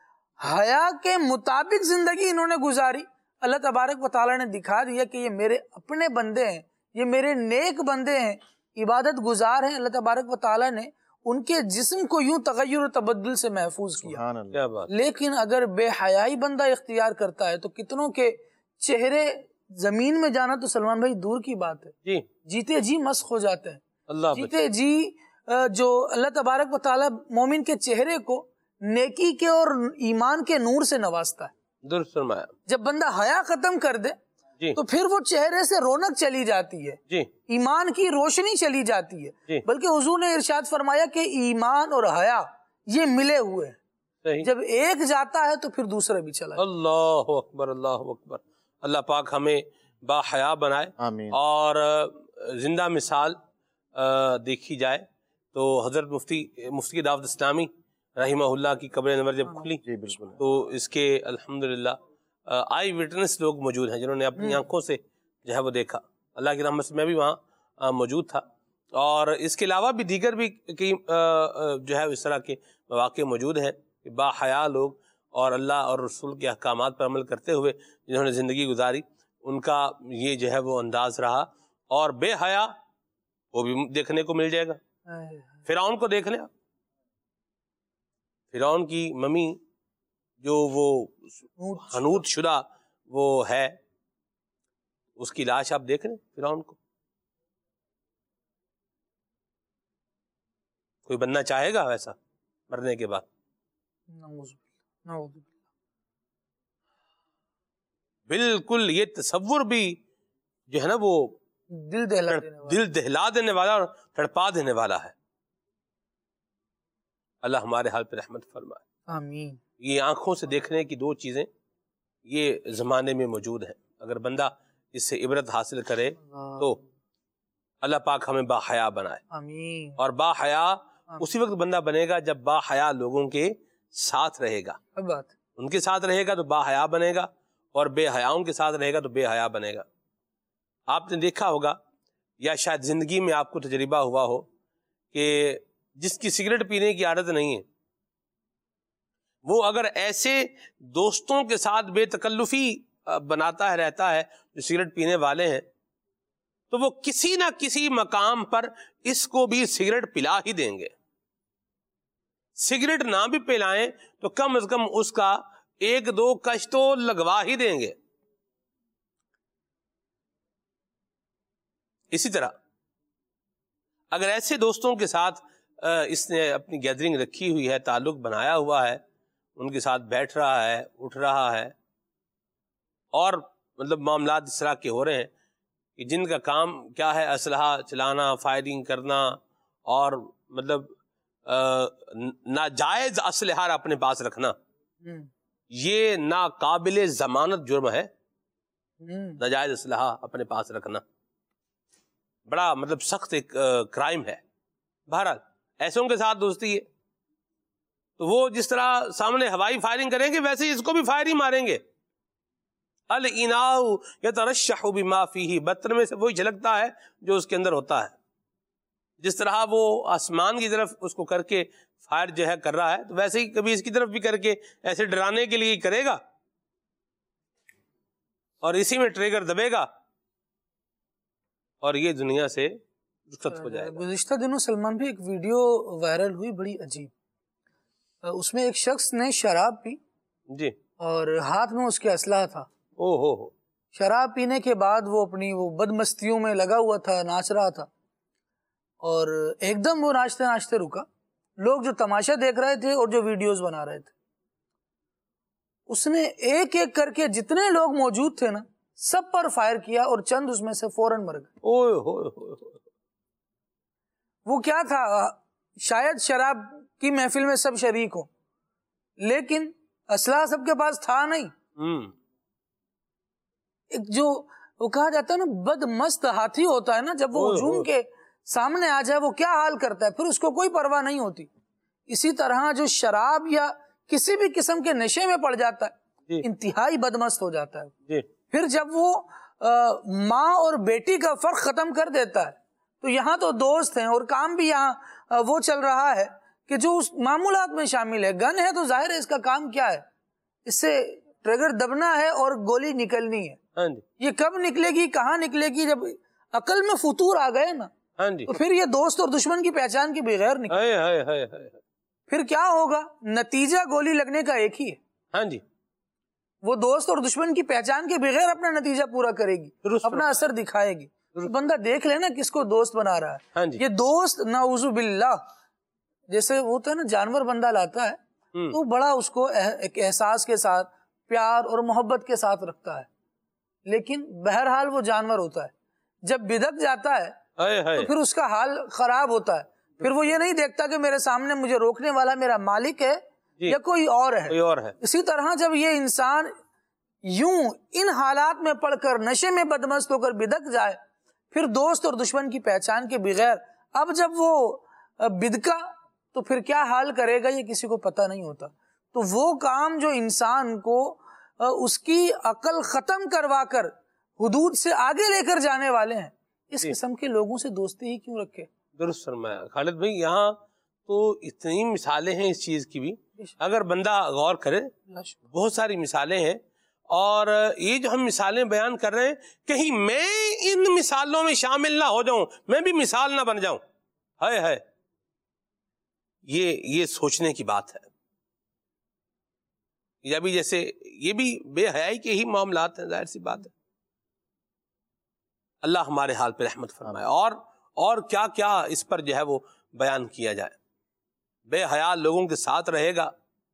حیا کے مطابق زندگی انہوں نے گزاری. اللہ تبارک و تعالیٰ نے دکھا دیا کہ یہ میرے اپنے بندے ہیں, یہ میرے نیک بندے ہیں, عبادت گزار ہیں. اللہ تبارک و تعالیٰ نے ان کے جسم کو یوں تغیر و تبدل سے محفوظ کیا. لیکن اگر بے حیائی بندہ اختیار کرتا ہے تو کتنوں کے چہرے زمین میں جانا تو سلمان بھائی دور کی بات ہے, جی جیتے جی مسخ ہو جاتے ہیں. اللہ جیتے جی جو اللہ تبارک و تعالیٰ مومن کے چہرے کو نیکی کے اور ایمان کے نور سے نوازتا ہے. درست فرمایا. جب بندہ حیا ختم کر دے جی تو پھر وہ چہرے سے رونق چلی جاتی ہے, جی ایمان کی روشنی چلی جاتی ہے. جی بلکہ حضور نے ارشاد فرمایا کہ ایمان اور حیا یہ ملے ہوئے ہیں, صحیح. جب ایک جاتا ہے تو پھر دوسرا بھی چلا. اللہ اکبر اللہ اکبر. اللہ پاک ہمیں با حیا بنائے. آمین. اور زندہ مثال دیکھی جائے تو حضرت مفتی مفتی دعوت اسلامی رحمہ اللہ کی قبر انور جب کھلی جی بالکل, تو اس کے الحمدللہ آئی وٹنس لوگ موجود ہیں جنہوں نے اپنی آنکھوں سے جو ہے وہ دیکھا. اللہ کی رحمت سے میں بھی وہاں موجود تھا. اور اس کے علاوہ بھی دیگر بھی کئی جو ہے اس طرح کے مواقع موجود ہیں کہ با حیا لوگ اور اللہ اور رسول کے احکامات پر عمل کرتے ہوئے جنہوں نے زندگی گزاری, ان کا یہ جو ہے وہ انداز رہا. اور بے حیا وہ بھی دیکھنے کو مل جائے گا. فرعون کو دیکھ لیں آپ, فرعون کی ممی جو وہ حنوط شدہ وہ ہے, اس کی لاش آپ دیکھ لیں فرعون کو. کوئی بننا چاہے گا ویسا مرنے کے بعد؟ بالکل. یہ تصور بھی جو ہے نا وہ دل دہلا دینے والا, دل دہلا دینے والا اور تڑپا دینے والا ہے. اللہ ہمارے حال پہ رحمت فرمائے. آمین. یہ آنکھوں سے دیکھنے کی دو چیزیں یہ زمانے میں موجود ہیں. اگر بندہ اس سے عبرت حاصل کرے تو اللہ پاک ہمیں با حیا بنائے. آمین. اور با حیا اسی وقت بندہ بنے گا جب با حیا لوگوں کے ساتھ رہے گا. بات ان کے ساتھ رہے گا تو با حیا بنے گا, اور بے حیاؤں کے ساتھ رہے گا تو بے حیا بنے گا. آپ نے دیکھا ہوگا یا شاید زندگی میں آپ کو تجربہ ہوا ہو کہ جس کی سگریٹ پینے کی عادت نہیں ہے وہ اگر ایسے دوستوں کے ساتھ بے تکلفی بناتا ہے رہتا ہے جو سگریٹ پینے والے ہیں, تو وہ کسی نہ کسی مقام پر اس کو بھی سگریٹ پلا ہی دیں گے. سگریٹ نہ بھی پلائیں تو کم از کم اس کا ایک دو کش تو لگوا ہی دیں گے. اسی طرح اگر ایسے دوستوں کے ساتھ اس نے اپنی گیدرنگ رکھی ہوئی ہے, تعلق بنایا ہوا ہے, ان کے ساتھ بیٹھ رہا ہے, اٹھ رہا ہے, اور مطلب معاملات اس طرح کے ہو رہے ہیں کہ جن کا کام کیا ہے اسلحہ چلانا, فائرنگ کرنا, اور مطلب ناجائز اسلحہ اپنے پاس رکھنا, یہ ناقابل ضمانت جرم ہے. ناجائز اسلحہ اپنے پاس رکھنا بڑا مطلب سخت ایک کرائم ہے. بہرحال ایسوں کے ساتھ دوستی ہے تو وہ جس طرح سامنے ہوائی فائرنگ کریں گے ویسے ہی اس کو بھی فائر ہی ماریں گے. الاناء یترشح بما فیہ, برتن میں سے وہی جھلکتا ہے جو اس کے اندر ہوتا ہے. جس طرح وہ آسمان کی طرف اس کو کر کے فائر جو ہے کر رہا ہے, تو ویسے ہی کبھی اس کی طرف بھی کر کے ایسے ڈرانے کے لیے کرے گا, اور اسی میں ٹریگر دبے گا اور یہ دنیا سے رخصت ہو جائے گا. گزشتہ دنوں سلمان بھی ایک ویڈیو وائرل ہوئی بڑی عجیب. اس میں ایک شخص نے شراب پی جی, اور ہاتھ میں اس کے اسلحہ تھا. او ہو ہو شراب پینے کے بعد وہ اپنی وہ بد مستیوں میں لگا ہوا تھا, ناچ رہا تھا, اور ایک دم وہ ناچتے ناچتے رکا. لوگ جو تماشا دیکھ رہے تھے اور جو ویڈیوز بنا رہے تھے, اس نے ایک ایک کر کے جتنے لوگ موجود تھے نا سب پر فائر کیا, اور چند اس میں سے فوراً مر گئے. اوئے ہوئے ہوئے. وہ کیا تھا, شاید شراب کی محفل میں سب شریک ہو, لیکن اسلحہ سب کے پاس تھا نہیں. ایک جو وہ کہا جاتا ہے نا بد مست ہاتھی ہوتا ہے نا, جب وہ ہجوم کے سامنے آ جائے وہ کیا حال کرتا ہے, پھر اس کو کوئی پرواہ نہیں ہوتی. اسی طرح جو شراب یا کسی بھی قسم کے نشے میں پڑ جاتا ہے انتہائی بدمست ہو جاتا ہے. پھر جب وہ ماں اور بیٹی کا فرق ختم کر دیتا ہے, تو یہاں تو دوست ہیں اور کام بھی یہاں وہ چل رہا ہے کہ جو اس معمولات میں شامل ہے. گن ہے تو ظاہر ہے اس کا کام کیا ہے, اس سے ٹریگر دبنا ہے اور گولی نکلنی ہے. یہ کب نکلے گی, کہاں نکلے گی, جب عقل میں فطور آ گئے نا تو پھر یہ دوست اور دشمن کی پہچان کے بغیر نکلے. پھر کیا ہوگا, نتیجہ گولی لگنے کا ایک ہی ہے. ہاں جی, وہ دوست اور دشمن کی پہچان کے بغیر اپنا نتیجہ پورا کرے گی, اپنا اثر دکھائے گی. بندہ دیکھ لینا کس کو دوست بنا رہا ہے. یہ دوست نعوذ باللہ جیسے ہوتا ہے نا, جانور بندہ لاتا ہے تو بڑا اس کو ایک احساس کے ساتھ پیار اور محبت کے ساتھ رکھتا ہے، لیکن بہرحال وہ جانور ہوتا ہے، جب بدک جاتا ہے تو پھر اس کا حال خراب ہوتا ہے، پھر وہ یہ نہیں دیکھتا کہ میرے سامنے مجھے روکنے والا میرا مالک ہے یا کوئی اور ہے کوئی اور ہے۔ اسی طرح جب یہ انسان یوں ان حالات میں پڑھ کر نشے میں بدمست ہو کر بدک جائے، پھر دوست اور دشمن کی پہچان کے بغیر اب جب وہ بدکا تو پھر کیا حال کرے گا یہ کسی کو پتہ نہیں ہوتا۔ تو وہ کام جو انسان کو اس کی عقل ختم کروا کر حدود سے آگے لے کر جانے والے ہیں، اس قسم کے لوگوں سے دوستی ہی کیوں رکھے؟ درست فرمایا خالد بھائی، یہاں تو اتنی مثالیں ہیں اس چیز کی بھی، اگر بندہ غور کرے بہت ساری مثالیں ہیں، اور یہ جو ہم مثالیں بیان کر رہے ہیں کہیں میں ان مثالوں میں شامل نہ ہو جاؤں، میں بھی مثال نہ بن جاؤں، ہے ہے یہ یہ سوچنے کی بات ہے۔ یا بھی جیسے یہ بھی بے حیائی کے ہی معاملات ہیں، ظاہر سی بات ہے۔ اللہ ہمارے حال پہ رحمت فرمائے۔ اور اور کیا کیا اس پر جو ہے وہ بیان کیا جائے۔ بے حیا لوگوں کے ساتھ رہے گا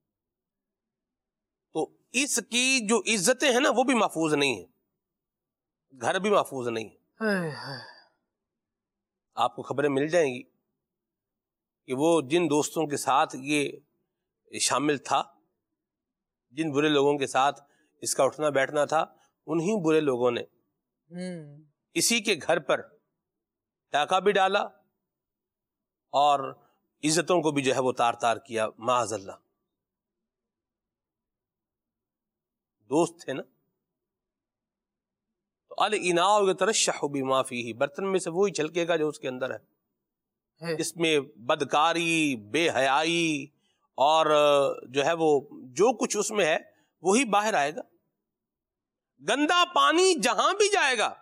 تو اس کی جو عزتیں ہیں نا وہ بھی محفوظ نہیں ہیں، گھر بھی محفوظ نہیں ہے۔ آپ کو خبریں مل جائیں گی کہ وہ جن دوستوں کے ساتھ یہ شامل تھا، جن برے لوگوں کے ساتھ اس کا اٹھنا بیٹھنا تھا، انہی برے لوگوں نے اسی کے گھر پر ڈاکہ بھی ڈالا اور عزتوں کو بھی جو ہے وہ تار تار کیا، معاذ اللہ۔ دوست تھے نا، تو الاناء یترشح بما فیہ، برتن میں سے وہی چھلکے گا جو اس کے اندر ہے، اس میں بدکاری، بے حیائی اور جو ہے وہ جو کچھ اس میں ہے وہی باہر آئے گا۔ گندا پانی جہاں بھی جائے گا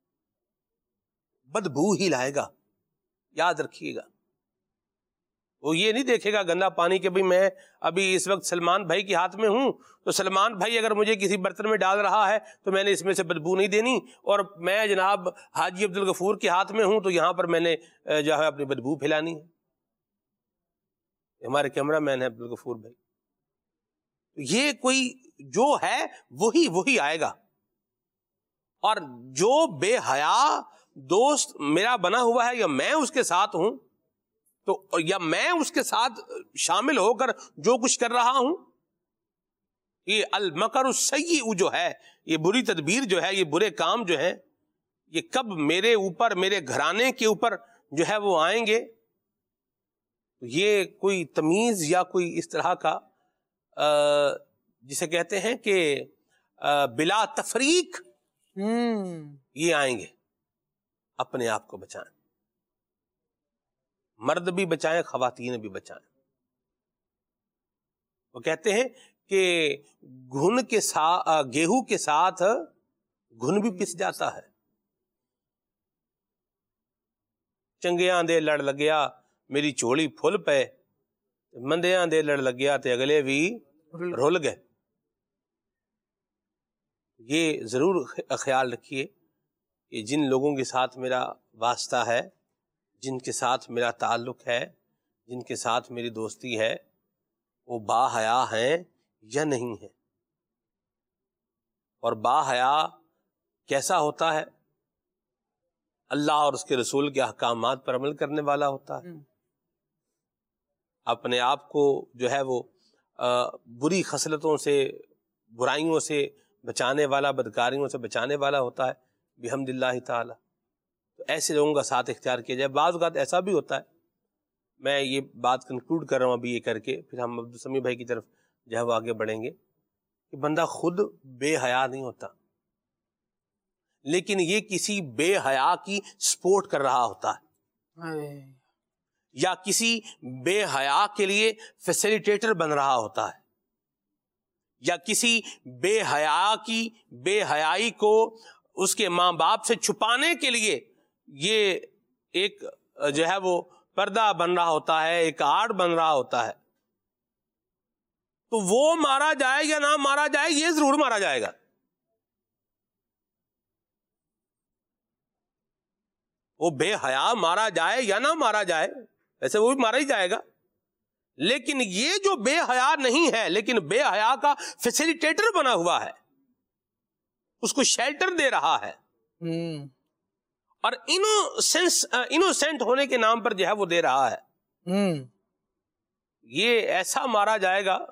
بدبو ہی لائے گا، یاد رکھیے گا۔ وہ یہ نہیں دیکھے گا گندا پانی کہ بھئی میں ابھی اس وقت سلمان بھائی کے ہاتھ میں ہوں، تو سلمان بھائی اگر مجھے کسی برتن میں ڈال رہا ہے تو میں نے اس میں سے بدبو نہیں دینی، اور میں جناب حاجی عبدالغفور کے ہاتھ میں ہوں تو یہاں پر میں نے جو ہے اپنی بدبو پھیلانی ہے۔ ہمارے کیمرہ مین ہے عبدالغفور بھائی۔ یہ کوئی جو ہے وہی وہی آئے گا، اور جو بے حیا دوست میرا بنا ہوا ہے یا میں اس کے ساتھ ہوں تو یا میں اس کے ساتھ شامل ہو کر جو کچھ کر رہا ہوں، یہ المکر السیئ جو ہے، یہ بری تدبیر جو ہے، یہ برے کام جو ہیں، یہ کب میرے اوپر، میرے گھرانے کے اوپر جو ہے وہ آئیں گے، یہ کوئی تمیز یا کوئی اس طرح کا جسے کہتے ہیں کہ بلا تفریق یہ آئیں گے۔ اپنے آپ کو بچائیں، مرد بھی بچائیں، خواتین بھی بچائیں۔ وہ کہتے ہیں کہ گھن کے ساتھ گیہوں کے ساتھ گھن بھی پس جاتا ہے، چنگیاں دے لڑ لگیا میری چولی پھل پے، مندیاں دے لڑ لگیا تے اگلے بھی رول گئے۔ یہ ضرور خیال رکھیے کہ جن لوگوں کے ساتھ میرا واسطہ ہے، جن کے ساتھ میرا تعلق ہے، جن کے ساتھ میری دوستی ہے، وہ با حیا ہیں یا نہیں ہیں۔ اور با حیا کیسا ہوتا ہے؟ اللہ اور اس کے رسول کے احکامات پر عمل کرنے والا ہوتا ہے، اپنے آپ کو جو ہے وہ بری خصلتوں سے، برائیوں سے بچانے والا، بدکاریوں سے بچانے والا ہوتا ہے بحمد اللہ تعالی۔ تو ایسے لوگوں کا ساتھ اختیار کیا جائے۔ بعض اوقات ایسا بھی ہوتا ہے، میں یہ بات کنکلوڈ کر رہا ہوں ابھی یہ کر کے، پھر ہم عبدالسمیع بھائی کی طرف جو ہے وہ آگے بڑھیں گے، کہ بندہ خود بے حیا نہیں ہوتا، لیکن یہ کسی بے حیا کی سپورٹ کر رہا ہوتا ہے، یا کسی بے حیا کے لیے فیسیلیٹیٹر بن رہا ہوتا ہے، یا کسی بے حیا کی بے حیائی کو اس کے ماں باپ سے چھپانے کے لیے یہ ایک جو ہے وہ پردہ بن رہا ہوتا ہے، ایک آڑ بن رہا ہوتا ہے۔ تو وہ مارا جائے یا نہ مارا جائے، یہ ضرور مارا جائے گا۔ وہ بے حیا مارا جائے یا نہ مارا جائے، ویسے وہ بھی مارا ہی جائے گا، لیکن یہ جو بے حیا نہیں ہے لیکن بے حیا کا فیسیلیٹیٹر بنا ہوا ہے، اس کو شیلٹر دے رہا ہے، اور انوسینس انوسینٹ ہونے کے نام پر جو ہے وہ دے رہا ہے، یہ ایسا مارا جائے گا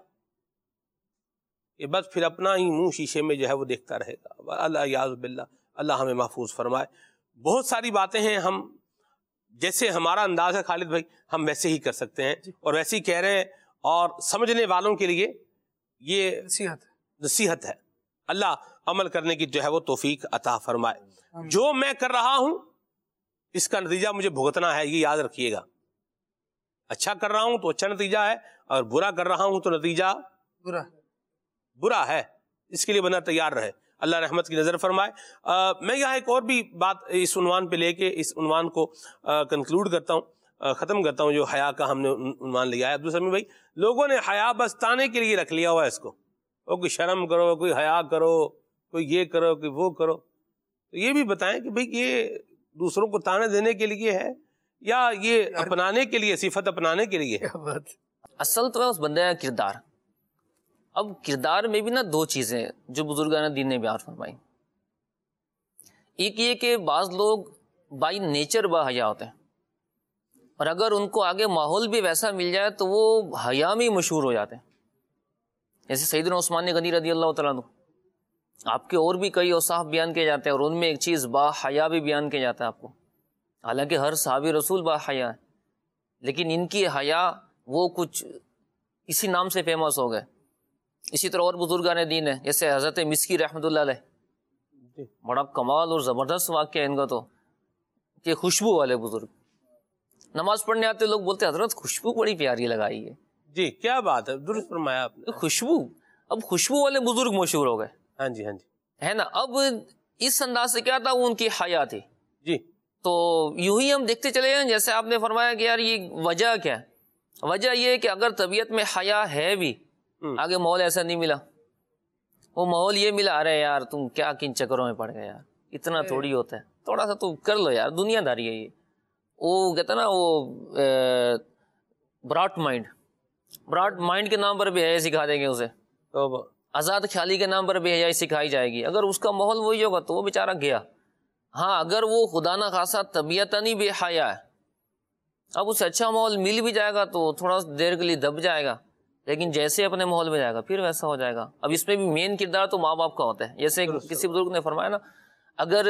کہ بس پھر اپنا ہی منہ شیشے میں جو ہے وہ دیکھتا رہے گا۔ اللہ یاذ باللہ، اللہ ہمیں محفوظ فرمائے۔ بہت ساری باتیں ہیں، ہم جیسے ہمارا انداز ہے خالد بھائی ہم ویسے ہی کر سکتے ہیں اور ویسے ہی کہہ رہے ہیں، اور سمجھنے والوں کے لیے یہ نصیحت نصیحت ہے۔ اللہ عمل کرنے کی جو ہے وہ توفیق عطا فرمائے۔ جو میں کر رہا ہوں اس کا نتیجہ مجھے بھگتنا ہے، یہ یاد رکھیے گا۔ اچھا کر رہا ہوں تو اچھا نتیجہ ہے، اور برا کر رہا ہوں تو نتیجہ برا برا ہے، اس کے لیے بنا تیار رہے۔ اللہ رحمت کی نظر فرمائے۔ آ, میں یہاں ایک اور بھی بات اس عنوان پہ لے کے اس عنوان کو کنکلوڈ کرتا ہوں، آ, ختم کرتا ہوں، جو حیا کا ہم نے عنوان لیا ہے۔ عبدالسمیع بھائی، لوگوں نے حیا بس تانے کے لیے رکھ لیا ہوا ہے اس کو، وہ کوئی شرم کرو، کوئی حیا کرو، کوئی یہ کرو، کوئی وہ کرو۔ تو یہ بھی بتائیں کہ بھئی یہ دوسروں کو تانے دینے کے لیے ہے یا یہ اپنانے کے لیے، صفت اپنانے کے لیے ہے؟ اصل تو ہے اس بندے کا کردار۔ اب کردار میں بھی نا دو چیزیں ہیں جو بزرگان دین نے بیان فرمائی۔ ایک یہ کہ بعض لوگ بائی نیچر با حیا ہوتے ہیں، اور اگر ان کو آگے ماحول بھی ویسا مل جائے تو وہ حیا میں مشہور ہو جاتے ہیں، جیسے سیدنا عثمان غنی رضی اللہ تعالیٰ عنہ۔ آپ کے اور بھی کئی اوصاف بیان کیے جاتے ہیں، اور ان میں ایک چیز با حیا بھی بیان کیا جاتا ہے آپ کو۔ حالانکہ ہر صحابی رسول با حیا ہے، لیکن ان کی حیا وہ کچھ اسی نام سے فیمس ہو گئے۔ اسی طرح اور بزرگان دین ہیں، جیسے حضرت مسکی رحمۃ اللہ علیہ، بڑا کمال اور زبردست واقعہ ان کا تو، کہ خوشبو والے بزرگ، نماز پڑھنے آتے لوگ بولتے حضرت خوشبو بڑی پیاری لگائی ہے۔ جی کیا بات ہے، درست فرمایا آپ نے۔ خوشبو، اب خوشبو والے بزرگ مشہور ہو گئے، ہاں جی ہاں جی ہے نا۔ اب اس انداز سے کیا تھا، وہ ان کی حیا تھی۔ جی تو یوں ہی ہم دیکھتے چلے جائیں، جیسے آپ نے فرمایا کہ یار یہ وجہ کیا ہے، وجہ یہ ہے کہ اگر طبیعت میں حیا ہے بھی، آگے ماحول ایسا نہیں ملا، وہ ماحول یہ ملا، ارے یار تم کیا کن چکروں میں پڑ گئے یار، اتنا تھوڑی ہوتا ہے، تھوڑا سا تو کر لو یار، دنیا داری ہے یہ۔ وہ کہتا نا وہ براٹ مائنڈ، براٹ مائنڈ کے نام پر بھی حیا سکھا دیں گے اسے، آزاد خیالی کے نام پر بھی حیا سکھائی جائے گی۔ اگر اس کا ماحول وہی ہوگا تو وہ بیچارہ گیا۔ ہاں اگر وہ خدا نہ خاصا طبیعتاً بے حیا ہے، اب اسے اچھا ماحول مل بھی جائے گا تو تھوڑا دیر کے لیے دب جائے گا، لیکن جیسے اپنے ماحول میں جائے گا پھر ویسا ہو جائے گا۔ اب اس میں بھی مین کردار تو ماں باپ کا ہوتا ہے، جیسے کسی بزرگ نے فرمایا نا، اگر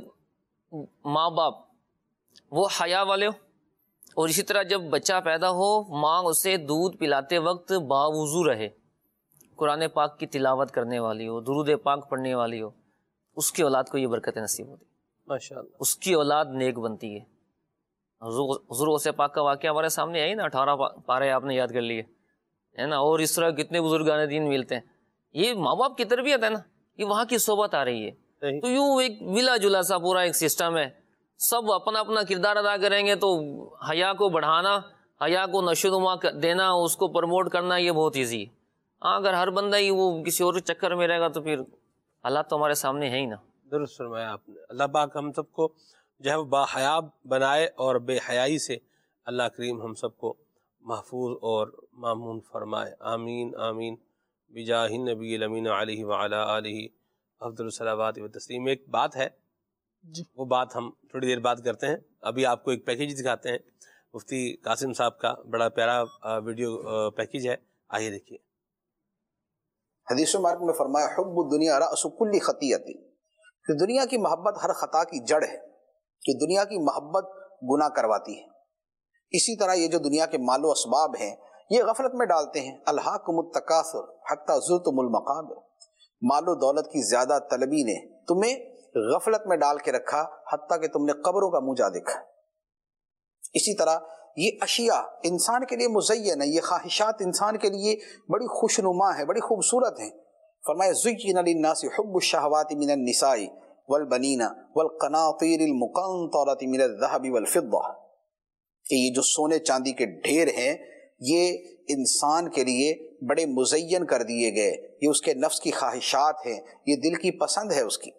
ماں باپ وہ حیا والے ہو، اور اسی طرح جب بچہ پیدا ہو ماں اسے دودھ پلاتے وقت باوضو رہے، قرآن پاک کی تلاوت کرنے والی ہو، درود پاک پڑھنے والی ہو، اس کی اولاد کو یہ برکتیں نصیب ہوتی، ماشاءاللہ، اس کی اولاد نیک بنتی ہے۔ حضور حضور غوث پاک کا واقعہ ہمارے سامنے آئی نا، اٹھارہ پارے آپ نے یاد کر لیے، ہے نا، اور اس طرح کتنے بزرگان دین ملتے ہیں۔ یہ ماں باپ کی تربیت ہے نا، یہ وہاں کی صحبت آ رہی ہے۔ تو یوں ایک ملا جلا سا پورا ایک سسٹم ہے، سب اپنا اپنا کردار ادا کریں گے تو حیا کو بڑھانا، حیا کو نشو و نما دینا، اس کو پروموٹ کرنا، یہ بہت ایزی ہے۔ ہاں اگر ہر بندہ ہی وہ کسی اور چکر میں رہے گا تو پھر حالات تو ہمارے سامنے ہے ہی نا۔ درست فرمایا آپ نے۔ اللہ پاک ہم سب کو جو ہے وہ با حیا بنائے، اور بے حیائی سے اللہ کریم ہم سب کو محفوظ اور مامون فرمائے، آمین آمین بجاہ النبی الامین علیہ وعلی آلہ افضل الصلوات والتسلیم۔ ایک بات ہے جی، وہ بات ہم تھوڑی دیر بعد کرتے ہیں، ابھی آپ کو ایک پیکیج دکھاتے ہیں، مفتی قاسم صاحب کا بڑا پیارا ویڈیو پیکیج ہے، آئیے دیکھیے۔ حدیث مبارک میں فرمایا حب الدنیا رأس کل خطیئۃ، کہ دنیا کی محبت ہر خطا کی جڑ ہے، کہ دنیا کی محبت گناہ کرواتی ہے۔ اسی طرح یہ جو دنیا کے مال و اسباب ہیں یہ غفلت میں ڈالتے ہیں، الہاکم التکاثر حتی زرتم المقابر، مال و دولت کی زیادہ طلبی نے تمہیں غفلت میں ڈال کے رکھا حتیٰ کہ تم نے قبروں کا منہ جا دیکھا۔ اسی طرح یہ اشیاء انسان کے لیے مزین ہے، یہ خواہشات انسان کے لیے بڑی خوشنما ہے، بڑی خوبصورت ہیں۔ فرمایا زین للناس حب الشہوات من النساء والبنین والقناطیر المقنطرۃ من الذہب والفضہ، کہ یہ جو سونے چاندی کے ڈھیر ہیں یہ انسان کے لیے بڑے مزین کر دیے گئے، یہ اس کے نفس کی خواہشات ہیں، یہ دل کی پسند ہے اس کی۔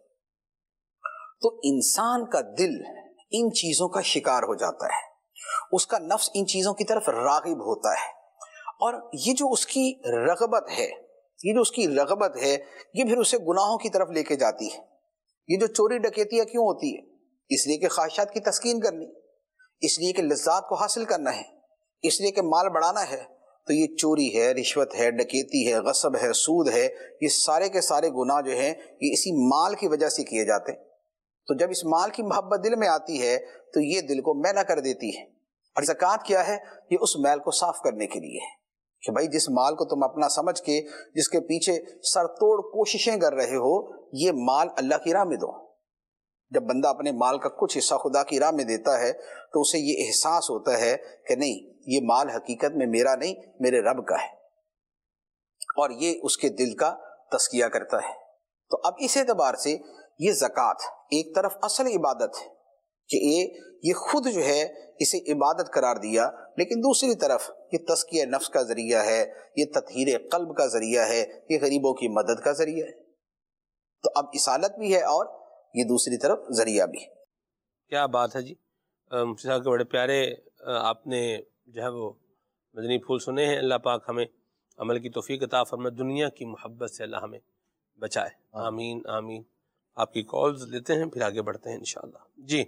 تو انسان کا دل ان چیزوں کا شکار ہو جاتا ہے، اس کا نفس ان چیزوں کی طرف راغب ہوتا ہے، اور یہ جو اس کی رغبت ہے یہ جو اس کی رغبت ہے یہ پھر اسے گناہوں کی طرف لے کے جاتی ہے. یہ جو چوری ڈکیتیاں کیوں ہوتی ہے؟ اس لیے کہ خواہشات کی تسکین کرنی، اس لیے کہ لذات کو حاصل کرنا ہے، اس لیے کہ مال بڑھانا ہے. تو یہ چوری ہے، رشوت ہے، ڈکیتی ہے، غصب ہے، سود ہے، یہ سارے کے سارے گناہ جو ہیں یہ اسی مال کی وجہ سے کیے جاتے ہیں. تو جب اس مال کی محبت دل میں آتی ہے تو یہ دل کو میلا کر دیتی ہے. اور زکوٰۃ کیا ہے؟ یہ اس میل کو صاف کرنے کے لیے ہے کہ بھائی جس مال کو تم اپنا سمجھ کے جس کے پیچھے سر توڑ کوششیں کر رہے ہو، یہ مال اللہ کی راہ میں دو. جب بندہ اپنے مال کا کچھ حصہ خدا کی راہ میں دیتا ہے تو اسے یہ احساس ہوتا ہے کہ نہیں، یہ مال حقیقت میں میرا نہیں، میرے رب کا ہے، اور یہ اس کے دل کا تزکیہ کرتا ہے. تو اب اس اعتبار سے یہ زکوٰۃ ایک طرف اصل عبادت ہے کہ یہ یہ خود جو ہے اسے عبادت قرار دیا، لیکن دوسری طرف یہ تزکیہ نفس کا ذریعہ ہے، یہ تطہیر قلب کا ذریعہ ہے، یہ غریبوں کی مدد کا ذریعہ ہے. تو اب اصالت بھی ہے اور یہ دوسری طرف ذریعہ بھی. کیا بات ہے جی، مفتی صاحب کے بڑے پیارے آپ نے جو ہے وہ مدنی پھول سنے ہیں. اللہ پاک ہمیں عمل کی توفیق عطا فرمائے، دنیا کی محبت سے اللہ ہمیں بچائے. آمین آمین. آپ کی کالز لیتے ہیں پھر آگے بڑھتے ہیں انشاءاللہ. جی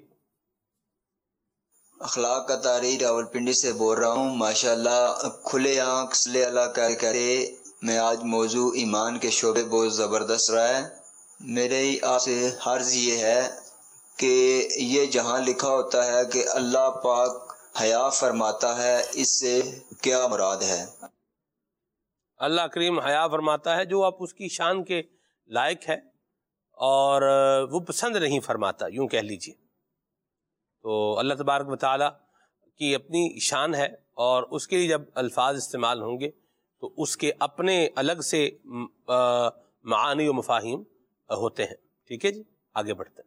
اخلاق کا تاریخ راولپنڈی سے بول رہا ہوں. ماشاءاللہ کھلے آنکھ صلی اللہ کا کرے. میں آج موضوع ایمان کے شعبے بہت زبردست رہا ہے. میرے آپ سے عرض یہ ہے کہ یہ جہاں لکھا ہوتا ہے کہ اللہ پاک حیا فرماتا ہے، اس سے کیا مراد ہے؟ اللہ کریم حیا فرماتا ہے جو آپ اس کی شان کے لائق ہے اور وہ پسند نہیں فرماتا، یوں کہہ لیجئے. تو اللہ تبارک و تعالیٰ کی اپنی شان ہے اور اس کے لیے جب الفاظ استعمال ہوں گے تو اس کے اپنے الگ سے معانی و مفاہیم ہوتے ہیں. ٹھیک ہے جی، آگے بڑھتے ہیں.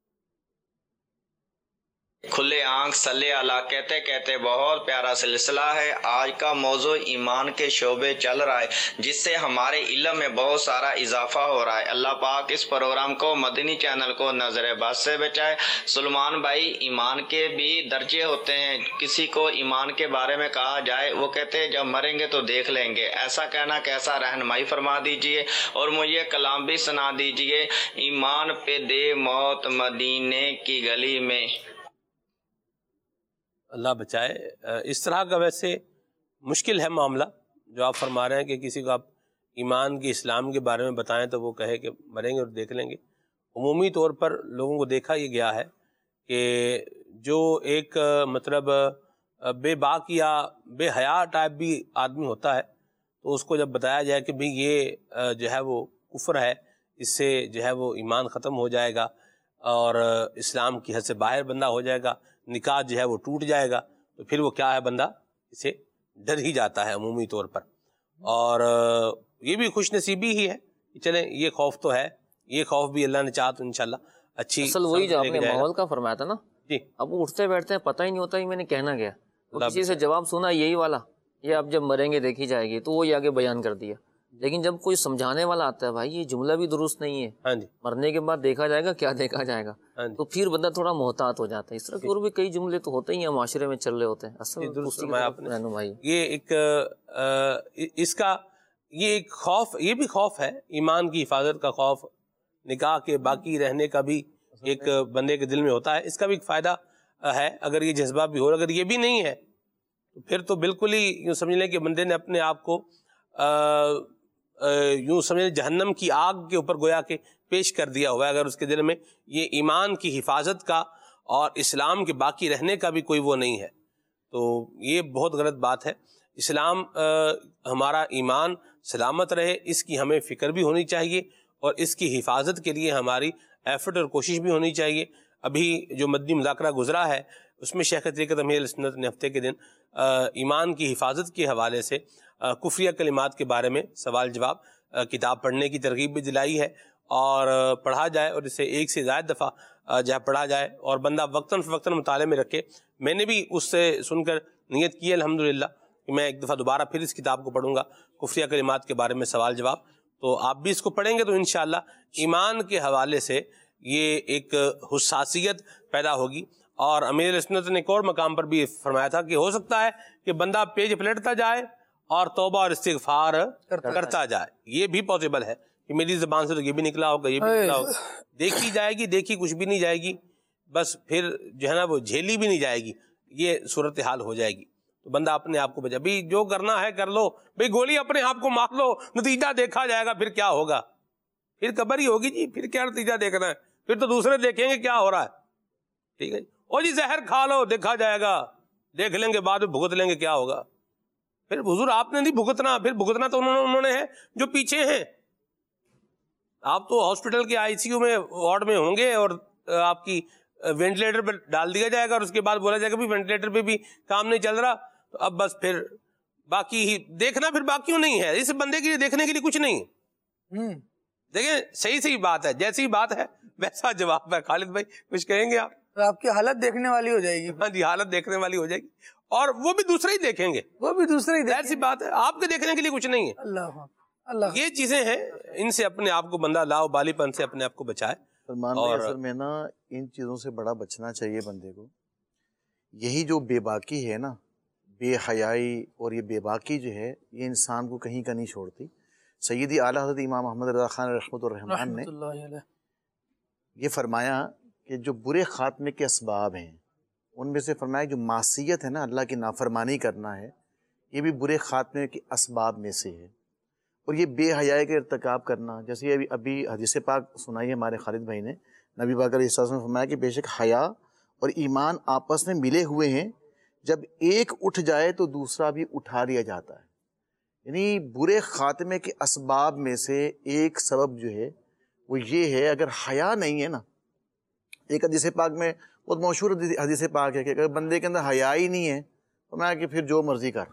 کھلے آنکھ صلی اللہ کہتے کہتے بہت پیارا سلسلہ ہے. آج کا موضوع ایمان کے شعبے چل رہا ہے جس سے ہمارے علم میں بہت سارا اضافہ ہو رہا ہے. اللہ پاک اس پروگرام کو مدنی چینل کو نظر بد سے بچائے. سلمان بھائی، ایمان کے بھی درجے ہوتے ہیں. کسی کو ایمان کے بارے میں کہا جائے وہ کہتے ہیں جب مریں گے تو دیکھ لیں گے. ایسا کہنا کیسا؟ رہنمائی فرما دیجئے اور مجھے کلام بھی سنا دیجئے. ایمان پہ دے موت مدینے کی گلی میں. اللہ بچائے. اس طرح کا ویسے مشکل ہے معاملہ جو آپ فرما رہے ہیں کہ کسی کو آپ ایمان کے اسلام کے بارے میں بتائیں تو وہ کہے کہ مریں گے اور دیکھ لیں گے. عمومی طور پر لوگوں کو دیکھا یہ گیا ہے کہ جو ایک مطلب بے باک یا بے حیا ٹائپ بھی آدمی ہوتا ہے تو اس کو جب بتایا جائے کہ بھئی یہ جو ہے وہ کفر ہے، اس سے جو ہے وہ ایمان ختم ہو جائے گا اور اسلام کی حد سے باہر بندہ ہو جائے گا، نکاح جو ہے وہ ٹوٹ جائے گا، تو پھر وہ کیا ہے، بندہ اسے ڈر ہی جاتا ہے عمومی طور پر. اور یہ بھی خوش نصیبی ہی ہے کہ چلیں یہ خوف تو ہے، یہ خوف بھی اللہ نے چاہا تو انشاءاللہ اچھی. اصل وہی جو آپ نے ماحول کا فرمایا تھا نا جی، اب وہ اٹھتے بیٹھتے ہیں پتہ ہی نہیں ہوتا ہی میں نے کہنا گیا، کسی سے جواب سنا یہی والا، یہ اب جب مریں گے دیکھی جائے گی، تو وہ یہ آگے بیان کر دیا. لیکن جب کوئی سمجھانے والا آتا ہے بھائی یہ جملہ بھی درست نہیں ہے، ہاں جی، مرنے کے بعد دیکھا جائے گا، کیا دیکھا جائے گا، تو پھر بندہ تھوڑا محتاط ہو جاتا ہے. اس طرح کے اور بھی کئی جملے تو ہوتے ہی ہیں معاشرے میں چل رہے ہوتے ہیں. اصل رہنمائی یہ ایک اس کا یہ ایک خوف، یہ بھی خوف ہے، ایمان کی حفاظت کا خوف، نکاح کے باقی رہنے کا بھی ایک بندے کے دل میں ہوتا ہے. اس کا بھی ایک فائدہ ہے اگر یہ جذبہ بھی ہو. اگر یہ بھی نہیں ہے تو پھر تو بالکل ہی یوں سمجھ لیں کہ بندے نے اپنے آپ کو یوں سمجھ جہنم کی آگ کے اوپر گویا کہ پیش کر دیا ہوا ہے. اگر اس کے دل میں یہ ایمان کی حفاظت کا اور اسلام کے باقی رہنے کا بھی کوئی وہ نہیں ہے تو یہ بہت غلط بات ہے. اسلام ہمارا ایمان سلامت رہے اس کی ہمیں فکر بھی ہونی چاہیے اور اس کی حفاظت کے لیے ہماری ایفرٹ اور کوشش بھی ہونی چاہیے. ابھی جو مدنی مذاکرہ گزرا ہے اس میں شیخ طریقت اہل سنت نے ہفتے کے دن ایمان کی حفاظت کے حوالے سے کفریہ کلمات کے بارے میں سوال جواب کتاب پڑھنے کی ترغیب بھی دلائی ہے اور پڑھا جائے اور اسے ایک سے زائد دفعہ جہاں پڑھا جائے اور بندہ وقتاً فوقتاً مطالعے میں رکھے. میں نے بھی اس سے سن کر نیت کی ہے الحمدللہ کہ میں ایک دفعہ دوبارہ پھر اس کتاب کو پڑھوں گا، کفریہ کلمات کے بارے میں سوال جواب. تو آپ بھی اس کو پڑھیں گے تو انشاءاللہ ایمان کے حوالے سے یہ ایک حساسیت پیدا ہوگی. اور امیر سنت نے ایک اور مقام پر بھی فرمایا تھا کہ ہو سکتا ہے کہ بندہ پیج پلٹتا جائے اور توبہ اور استغفار کرتا جائے. یہ بھی پاسبل ہے کہ میری زبان سے تو یہ بھی نکلا ہوگا, یہ بھی نکلا ہوگا. دیکھی جائے گی, دیکھی کچھ بھی نہیں جائے گی, بس پھر جو ہے نا وہ جھیلی بھی نہیں جائے گی, یہ صورتحال ہو جائے گی. تو بندہ اپنے آپ کو بچا, بھائی جو کرنا ہے کر لو, بھائی گولی اپنے آپ کو مار لو, نتیجہ دیکھا جائے گا, پھر کیا ہوگا, پھر قبر ہی ہوگی جی, پھر کیا نتیجہ دیکھنا ہے, پھر تو دوسرے دیکھیں گے کیا ہو رہا ہے. ٹھیک ہے جی, اور جی زہر کھا لو, دیکھا جائے گا, دیکھ لیں گے, بعد میں بھگت لیں گے, کیا ہوگا. پھر حضور آپ نے نہیں بھگتنا, پھر بھگتنا تو انہوں نے انہوں نے ہے جو پیچھے ہیں. آپ تو ہاسپٹل کے آئی سی یو میں وارڈ میں ہوں گے, اور آپ کی وینٹیلیٹر پہ ڈال دیا جائے گا, اور اس کے بعد بولا جائے گا بھی وینٹیلیٹر پہ بھی کام نہیں چل رہا, تو اب بس پھر باقی ہی دیکھنا پھر باقیوں نہیں ہے, اس بندے کے لیے دیکھنے کے لیے کچھ نہیں. دیکھیں صحیح صحیح بات ہے, جیسی بات ہے ویسا جواب ہے. خالد بھائی کچھ کہیں گے آپ؟ آپ کی حالت دیکھنے والی ہو جائے گی. ہاں جی, حالت دیکھنے والی ہو جائے گی, اور وہ بھی دوسرے ہی دیکھیں گے, وہ بھی دوسرے ہی ایسی بات ہے, آپ کے دیکھنے کے لیے کچھ نہیں ہے. اللہ اللہ, یہ چیزیں ہیں, ان سے اپنے آپ کو بندہ لا بالی پن سے اپنے آپ کو بچائے. سلمان بھائی اصل میں نا ان چیزوں سے بڑا بچنا چاہیے بندے کو. یہی جو بے باکی ہے نا, بے حیائی اور یہ بے باکی جو ہے, یہ انسان کو کہیں کا نہیں چھوڑتی. سیدی اعلیٰ حضرت امام محمد رضا خان رحمۃ الرحمن نے یہ فرمایا کہ جو برے خاتمے کے اسباب ہیں, ان میں سے فرمایا جو معصیت ہے نا, اللہ کی نافرمانی کرنا ہے, یہ بھی برے خاتمے کے اسباب میں سے ہے. اور یہ بے حیائی کا ارتکاب کرنا, جیسے ابھی ابھی حدیث پاک سنائی ہے ہمارے خالد بھائی نے, نبی پاک علیہ السلام نے فرمایا کہ بے شک حیا اور ایمان آپس میں ملے ہوئے ہیں, جب ایک اٹھ جائے تو دوسرا بھی اٹھا لیا جاتا ہے. یعنی برے خاتمے کے اسباب میں سے ایک سبب جو ہے وہ یہ ہے, اگر حیا نہیں ہے نا. ایک حدیث پاک میں بہت مشہور حدیث پاک ہے کہ اگر بندے کے اندر حیا ہی نہیں ہے تو میں کہ پھر جو مرضی کر.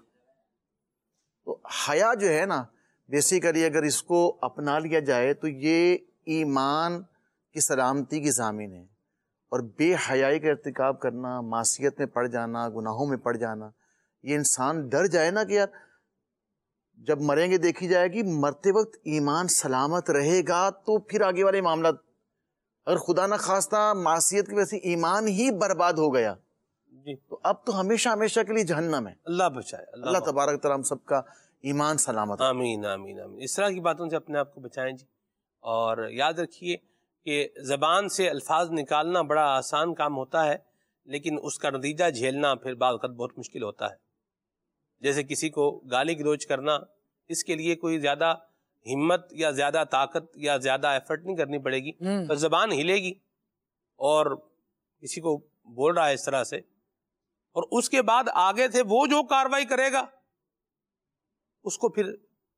تو حیا جو ہے نا, بیسیکلی اگر اس کو اپنا لیا جائے تو یہ ایمان کی سلامتی کی ضامن ہے. اور بے حیائی کا ارتکاب کرنا, معصیت میں پڑ جانا, گناہوں میں پڑ جانا, یہ انسان ڈر جائے نا کہ یار جب مریں گے دیکھی جائے گی, مرتے وقت ایمان سلامت رہے گا تو پھر آگے والے معاملات, اگر خدا نہ خواستہ معصیت کی وجہ سے ایمان ہی برباد ہو گیا جی, تو اب تو ہمیشہ ہمیشہ کے لیے جہنم ہے. اللہ بچائے, اللہ تبارک تعالیٰ ہم سب کا ایمان سلامت. آمین آمین آمین. اس طرح کی باتوں سے اپنے آپ کو بچائیں جی. اور یاد رکھیے کہ زبان سے الفاظ نکالنا بڑا آسان کام ہوتا ہے, لیکن اس کا نتیجہ جھیلنا پھر بعض وقت بہت مشکل ہوتا ہے. جیسے کسی کو گالی گلوچ کرنا, اس کے لیے کوئی زیادہ ہمت یا زیادہ طاقت یا زیادہ ایفرٹ نہیں کرنی پڑے گی, تو زبان ہلے گی اور کسی کو بول رہا ہے اس طرح سے, اور اس کے بعد آگے سے وہ جو کاروائی کرے گا اس کو پھر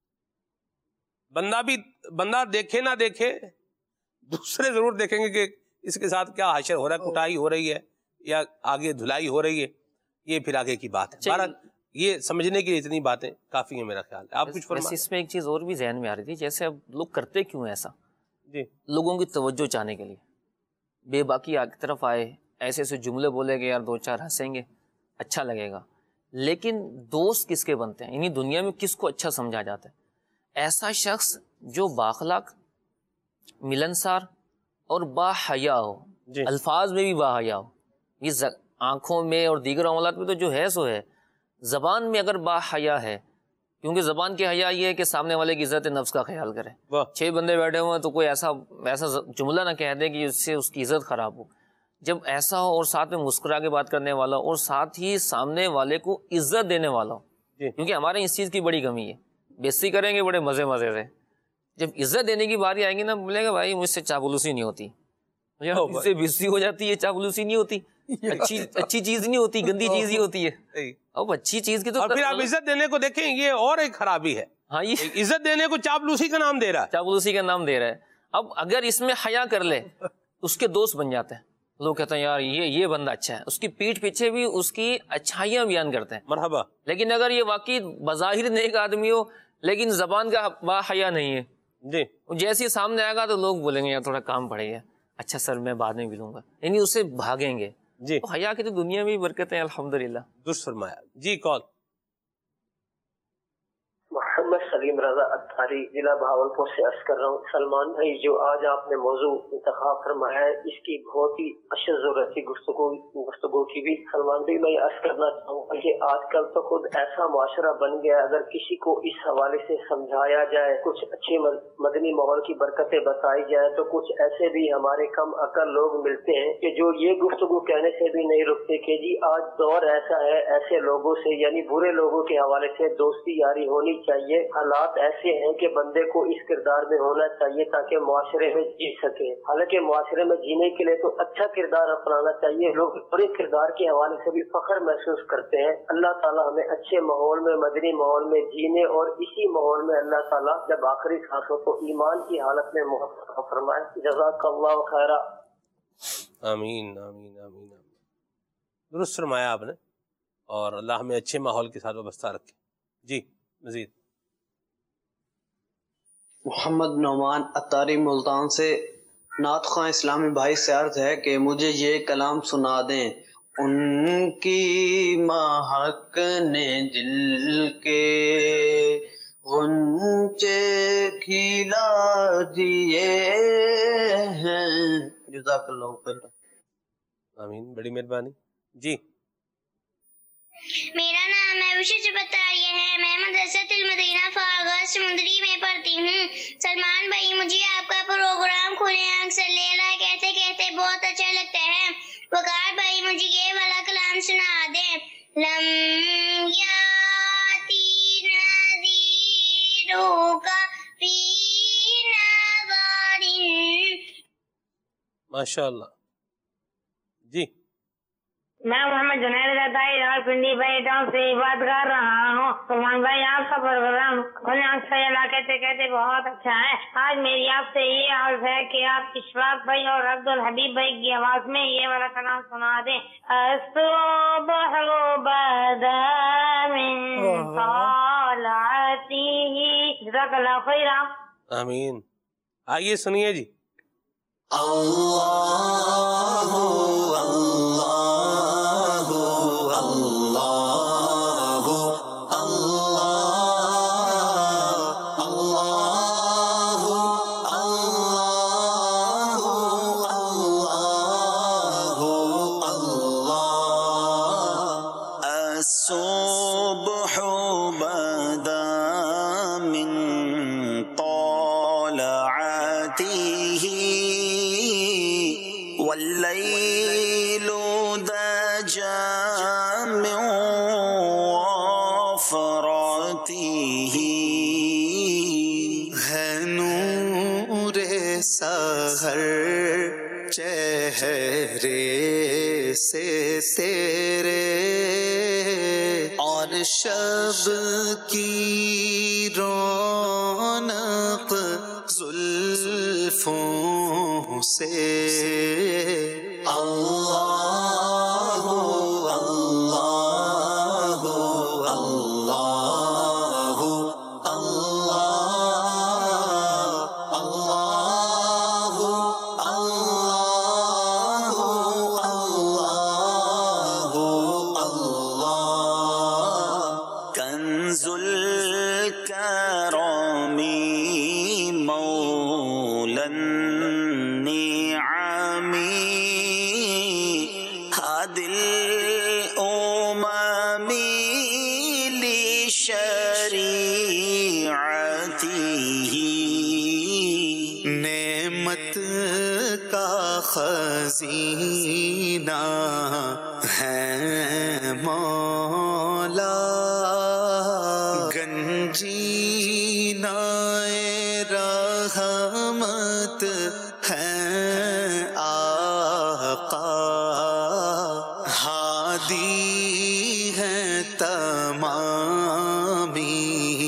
بندہ بھی بندہ دیکھے نہ دیکھے, دوسرے ضرور دیکھیں گے کہ اس کے ساتھ کیا حشر ہو رہا ہے, کٹائی ہو رہی ہے یا آگے دھلائی ہو رہی ہے. یہ پھر آگے کی بات ہے. بہرحال یہ سمجھنے کے لیے اتنی باتیں کافی ہیں میرا خیال ہے. آپ کچھ فرمائیں. اس میں ایک چیز اور بھی ذہن میں آ رہی تھی, جیسے اب لوگ کرتے کیوں ایسا جی, لوگوں کی توجہ چاہنے کے لیے بے باکی آگے طرف آئے, ایسے ایسے جملے بولے گے, یار دو چار ہنسیں گے, اچھا لگے گا. لیکن دوست کس کے بنتے ہیں, یعنی دنیا میں کس کو اچھا سمجھا جاتا ہے؟ ایسا شخص جو باخلاق, ملنسار اور با حیا ہو, جی, الفاظ میں بھی با حیا ہو. یہ آنکھوں میں اور دیگر معاملات میں تو جو ہے سو ہے, زبان میں اگر با حیا ہے, کیونکہ زبان کی حیا یہ ہے کہ سامنے والے کی عزت نفس کا خیال کرے. چھ بندے بیٹھے ہوئے ہیں تو کوئی ایسا ایسا جملہ نہ کہہ دے کہ اس سے اس کی عزت خراب ہو. جب ایسا ہو اور ساتھ میں مسکرا کے بات کرنے والا ہو, اور ساتھ ہی سامنے والے کو عزت دینے والا ہو, کیونکہ ہمارے اس چیز کی بڑی کمی ہے, بےزتی کریں گے بڑے مزے مزے سے, جب عزت دینے کی باری آئے گی نا, بولے گا بھائی مجھ سے چاپلوسی نہیں ہوتی, مجھ سے بےزتی ہو جاتی ہے, چاپلوسی نہیں ہوتی, اچھی اچھی چیز نہیں ہوتی, گندی چیز ہی ہوتی ہے. اب اچھی چیز کی تو پھر آپ عزت دینے کو دیکھیں, یہ اور ایک خرابی ہے. ہاں, یہ عزت دینے کو چاپلوسی کا نام دے رہا ہے, چاپلوسی کا نام دے رہا ہے. اب اگر اس میں حیا کر لے, اس کے دوست بن جاتے ہیں. لوگ کہتے ہیں یار یہ یہ بندہ اچھا ہے, اس کی پیٹھ پیچھے بھی اس کی اچھائیاں بیان کرتے ہیں, مرحبا. لیکن اگر یہ واقعی بظاہر نیک آدمی ہو لیکن زبان کا با حیا نہیں ہے جی, جیسے سامنے آئے گا تو لوگ بولیں گے یار تھوڑا کام پڑے گا, اچھا سر میں بعد میں ملوں گا, یعنی اسے بھاگیں گے. جی, تو حیا کی تو دنیا میں برکتیں الحمدللہ. درست فرمایا جی. کال. محمد मोहम्मद सलीम रजा अत्तारी जिला भावलपुर से अर्ज कर रहा हूँ। सलमान भाई, जो आज आपने मौजू इंतखाब फरमाया है, इसकी बहुत ही अच्छी जरूरत थी गुफ्तगू गुफ्तगू की भी। सलमान भाई, मैं अर्ज करना चाहूँगा कि आजकल तो खुद ऐसा मुआशरा बन गया, अगर किसी को इस हवाले से समझाया जाए, कुछ अच्छे मदनी माहौल की बरकतें बताई जाए, तो कुछ ऐसे भी हमारे कम अकल लोग मिलते हैं कि जो ये गुफ्तगू कहने से भी नहीं रुकते कि जी आज दौर ऐसा है, ऐसे लोगों से यानी बुरे लोगों के हवाले से दोस्ती यारी होनी चाहिए। हालात ऐसे हैं कि बंदे को इस किरदार में होना चाहिए ताकि मुआशरे में जी सके। हालांकि मुआशरे में जीने के लिए तो अच्छा किरदार अपनाना चाहिए। लोग बुरे किरदार के हवाले से भी फख्र महसूस करते हैं। अल्लाह ताला हमें अच्छे माहौल में, मदनी माहौल में जीने और इसी माहौल में अल्लाह ताला जब आखिरी सांस हो तो ईमान की हालत में मुहब्बत फरमाए। जज़ाकल्लाहु खैरा। आमीन आमीन आमीन आमीन। दुरुस्त फरमाया आपने, और अल्लाह हमें अच्छे माहौल के साथ वाबस्ता रखे। जी मजीद। मोहम्मद नौमान अत्तारी मुल्तान से नात खां इस्लामी भाई से अर्ज है कि मुझे ये कलाम सुना दें। उनकी महक ने दिल के गुंचे खिला दिए हैं। जज़ाकल्लाहु खैर। आमीन, बड़ी मेहरबानी। जी। मेरा नाम है विशिष्ट बताइए है, मैं मदरसतुल मदीना फागा समुद्री में पढ़ती हूँ। सलमान भाई, मुझे आपका प्रोग्राम खुले आंख से लेला कहते कहते बहुत अच्छा लगता है। वकार भाई, मुझे ये वाला कलाम सुना दे। लम याती नज़ीरुका फी नज़रिन। माशाअल्लाह। जी। मैं मोहम्मद जुनैद रज़ाई रावलपिंडी भाई टाउन से बात कर रहा हूँ। सलमान भाई, आपका प्रोग्राम खुले आंख से लेला कहते कहते बहुत अच्छा है। आज मेरी आपसे ये अर्ज है कि आप इशफाक भाई और अब्दुल हबीब भाई की आवाज में ये वाला कलाम सुना दें। अस्सुबहु बदा मिन तालातिही। जज़ाकल्लाहु खैरा। आमीन। आइए सुनिए जी। अल्लाहु अल्लाहु अल्लाहु अल्लाहु अल्लाहु अल्लाहु अल्लाह। अस्सुब्हु बदा मिन तालअतिही वल्लैलु दजा मिन वफ़रतिही। है नूरे सहर चेहरे से तेरे, और शब की रौनक जुल्फों से। अल्लाहु अल्लाहु अल्लाहु अल्लाहु अल्लाहु अल्लाहु अल्लाह। कंजुल करमी मौलन निअमी हादिल उममी लिशरीअतिही। नेमत का खजीना है मौला, गंजीनाए रहमत है आका। हादी है तमामी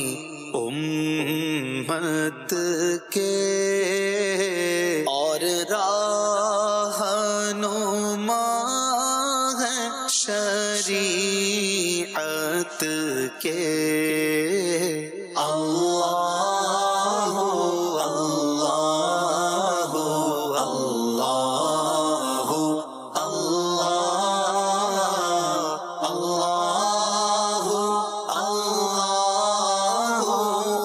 उम्मत के, और राहनुमा है शरीअत के। अल्लाहु अल्लाहु अल्लाहु अल्लाहु अल्लाहु अल्लाहु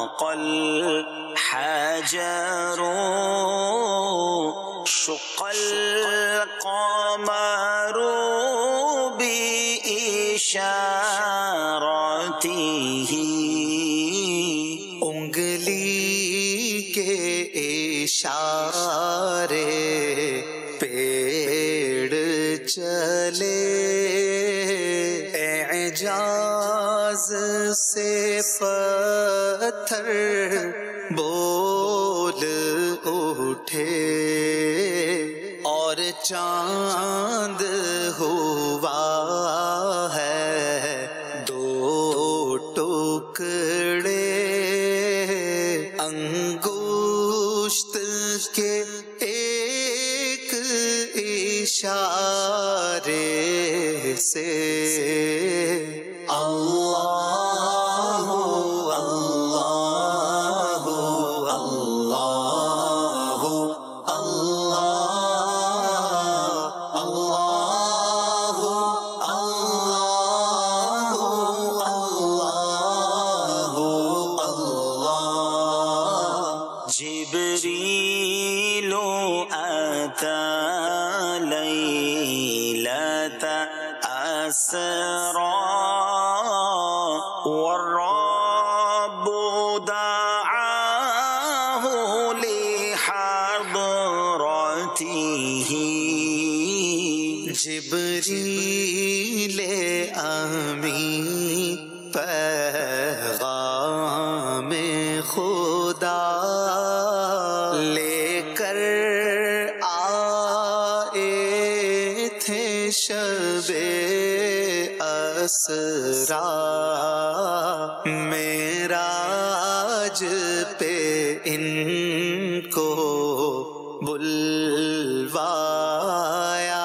ضاق الحجر شق القمر بإشارته انگلی کے اشارے پیڑ چلے اعجاز سے پتھر بول اٹھے اور چاند ہوا ہے دو ٹکڑے انگشت کے ایک اشارے سے اللہ اللہ اللہ جبريل أتى ليلة أسرى والرب دعاه لحضرته جبریل امی پیغام خدا لے کر آئے تھے شب اسرا معراج پہ ان کو بلوایا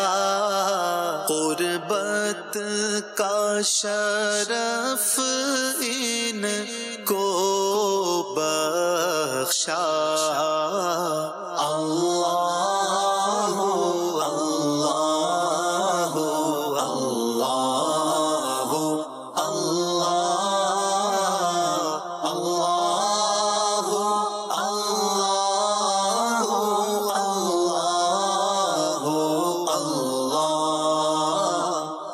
قربت کا شرف ان کو بخشا اللہ اللہ اللہ اللہ اللہ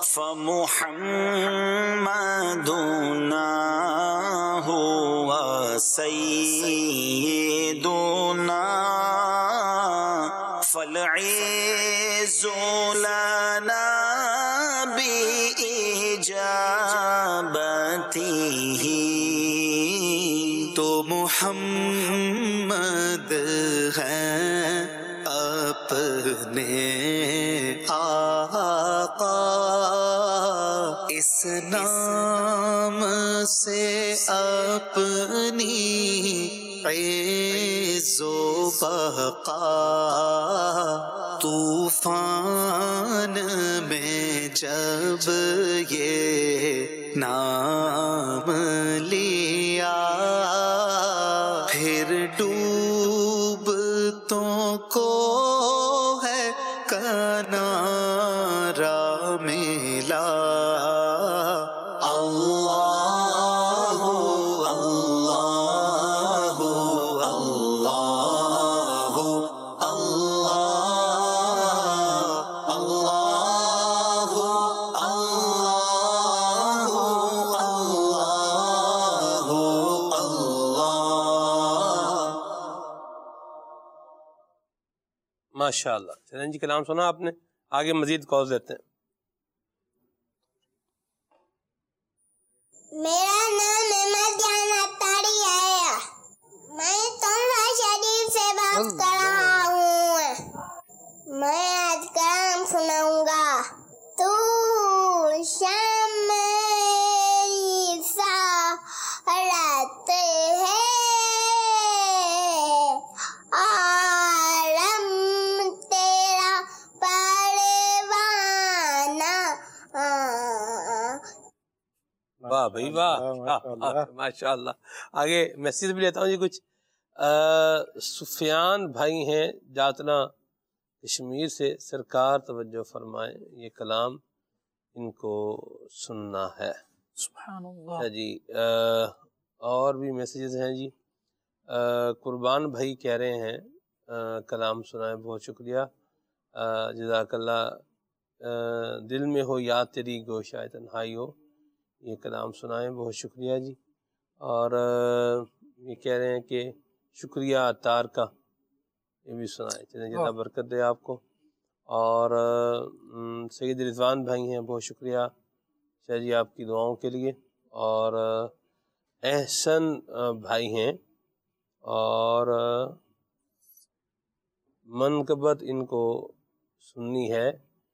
فمحمدنا هو سيدنا فالعز لنا بإجابته تو محمد ہیں اپنے آقا اس نام سے اپنی عز و بقا طوفان میں جب یہ نام لیا پھر ڈوبتوں کو ہے کنارہ ملا اللہ اللہ اللہ اللہ ماشاء اللہ. چلیں جی کلام سنا آپ نے, آگے مزید کال دیتے ہیں. میرا نام احمد جان اتاری ہے, میں تنہا شریف سے بات کر رہا ہوں. میں آج کلام سناؤں گا. تو شام میری سہارت ہے, عالم تیرا پروانہ. واہ بھائی واہ, ماشاء اللہ. آگے میسیج بھی لیتا ہوں جی کچھ. سفیان بھائی ہیں جاتنا کشمیر سے, سرکار توجہ فرمائیں, یہ کلام ان کو سننا ہے. سبحان اللہ جی. اور بھی میسیجز ہیں جی. قربان بھائی کہہ رہے ہیں کلام سنائے، بہت شکریہ، جزاک اللہ. دل میں ہو یاد تیری گوشائے تنہائی ہو، یہ کلام سنائیں، بہت شکریہ جی. اور یہ کہہ رہے ہیں کہ شکریہ عطار کا، یہ بھی سنائیں، چلیں جزا برکت دے آپ کو. اور سید رضوان بھائی ہیں، بہت شکریہ شاہ جی آپ کی دعاؤں کے لیے. اور احسن بھائی ہیں، اور منقبت ان کو سننی ہے،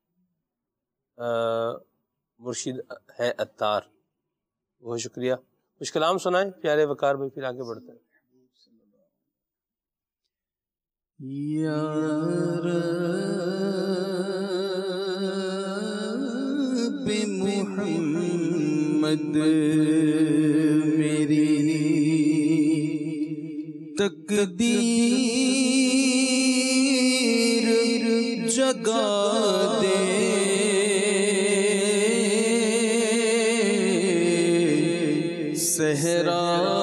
مرشد ہے عطار، بہت شکریہ. کچھ کلام سنائیں پیارے وقار بھائی، پھر آگے بڑھتے ہیں. یا رب محمد میری تقدیر جگا دے، صحرا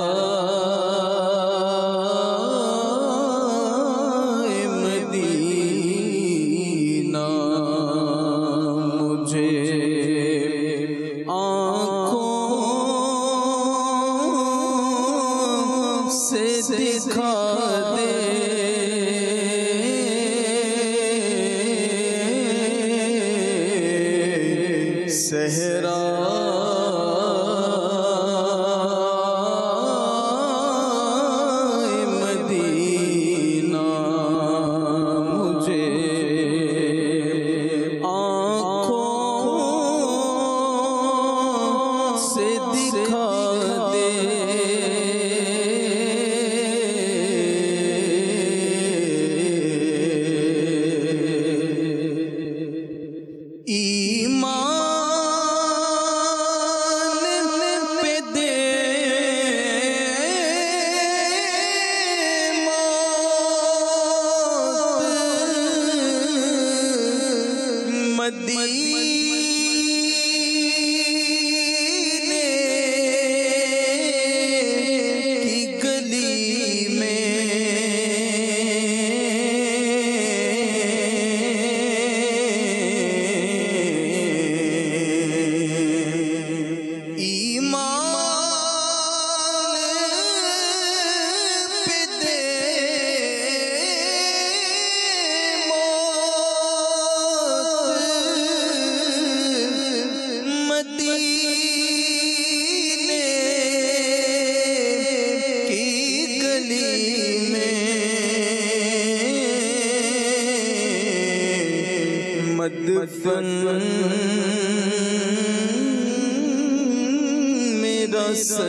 میرا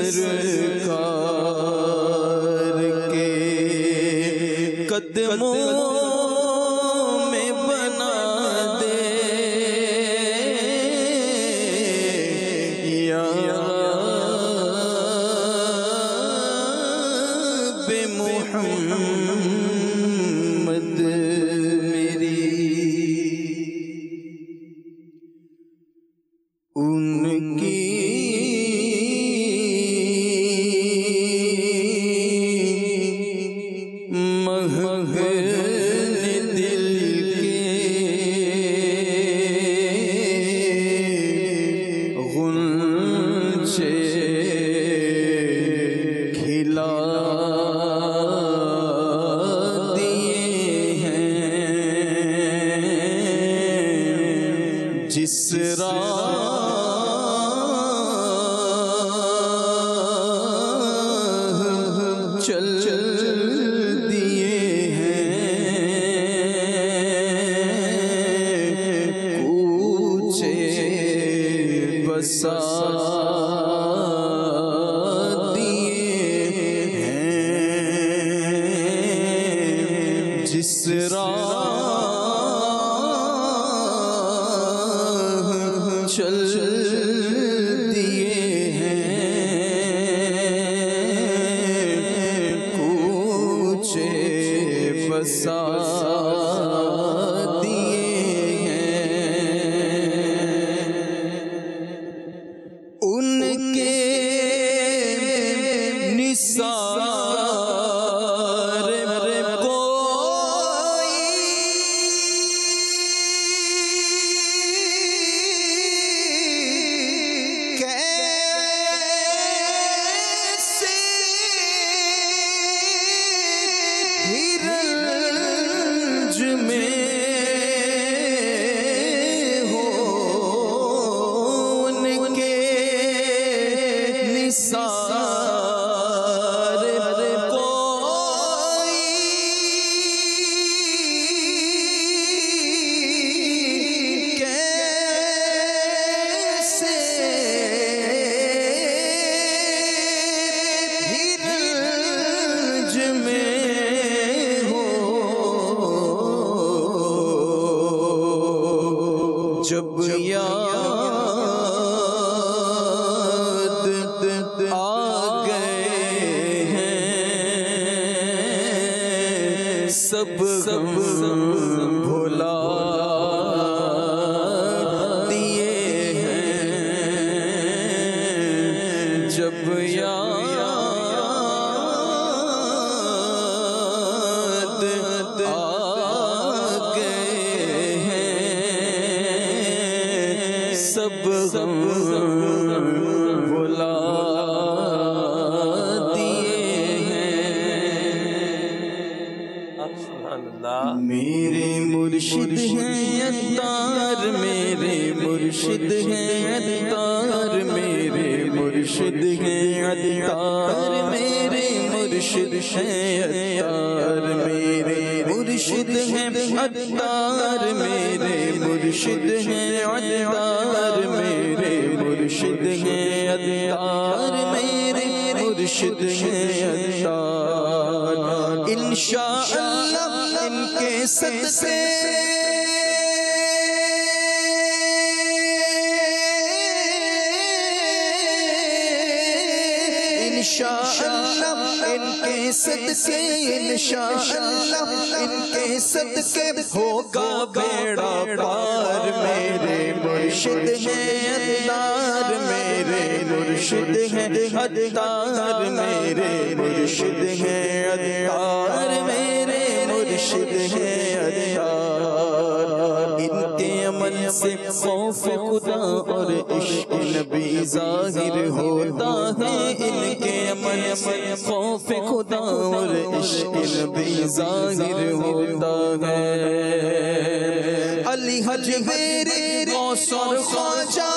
سرکار کے قدموں میں بنا دے، یا رب محمد میری ان کی مہر دل کے غنچے کھلا دیے ہیں، جس راہ بسا دیے ہیں، جس راہ چل دیے ہیں، کوچے بسا ان کے نثار کوئی کیسے ہرج میں ہو ان کے نثار کوئی کیسے ہرج میں ہو جب یاد آ گئے ہیں سب غم بھلا دیے ہیں جب یاد آ گئے ہیں سب غم بھلا دیے ہیں سبحان اللہ. میرے مرشد ہیں عطار میرے مرشد ہیں عطار میرے مرشد ہیں عطار میرے مرشد ہیں عطار میرے مرشد ہیں عطار میرے مرشد ہیں عطار میرے مرشد ہیں عطار میرے مرشد ہیں عطار انشاءاللہ ان کے صدقے انشاءاللہ ان کے صدقے انشاءاللہ ان کے صدقے ہوگا بیڑا پار میرے مرشد ہیں عطار میرے مرشد ہیں عطار میرے مرشد ہیں عطار میرے مرشد ہیں عطار ان کے عمل سے خوف خدا اور عشق نبی ظاہر ہوتا ہے ان کے عمل سے خوف خدا اور عشق نبی ظاہر ہوتا ہے علی حج میرے غوث اور خواجہ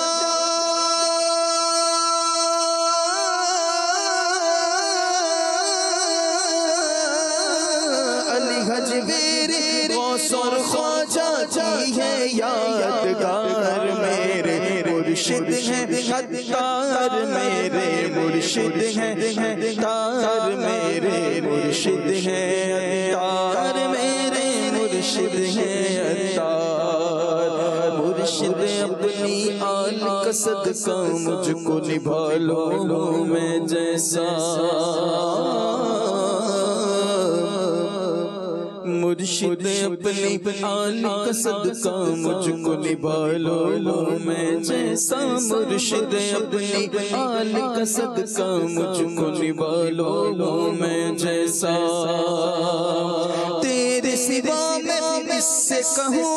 علی حج میرے غوث اور خواجہ جی ہے یادگار میرے مرشد ہیں عطار میرے مرشد ہیں عطار میرے مرشد ہیں عطار میرے مرشد ہیں عطار مرشد اپنی آل کا صدقہ مجھ کو نبھا لو میں جیسا مرشد اپنی آل کا صدقہ مجھ کو نبھا لو میں جیسا مرشد اپنی آل کا صدقہ مجھ کو نبھا لو میں جیسا تیرے سوا میں اس سے کہوں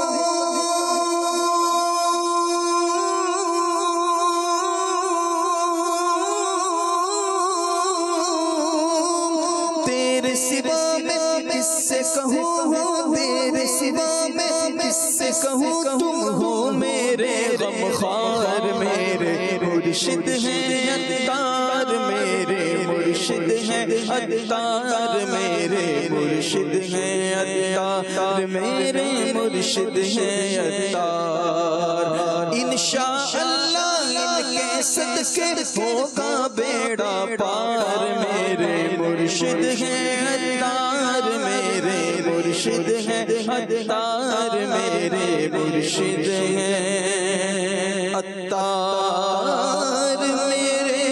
تیرے سوا میں کس سے کہوں تیرے سوا میں کس سے کہوں تم ہو میرے غمخوار میرے مرشد ہیں عطار میرے مرشد ہیں عطار میرے مرشد ہیں عطار میرے مرشد ہیں عطار انشاءاللہ ان کے صدقے ہوگا بیڑا پار میرے مرشد ہیں عطار میرے مرشد ہیں عطار میرے مرشد ہیں عطار میرے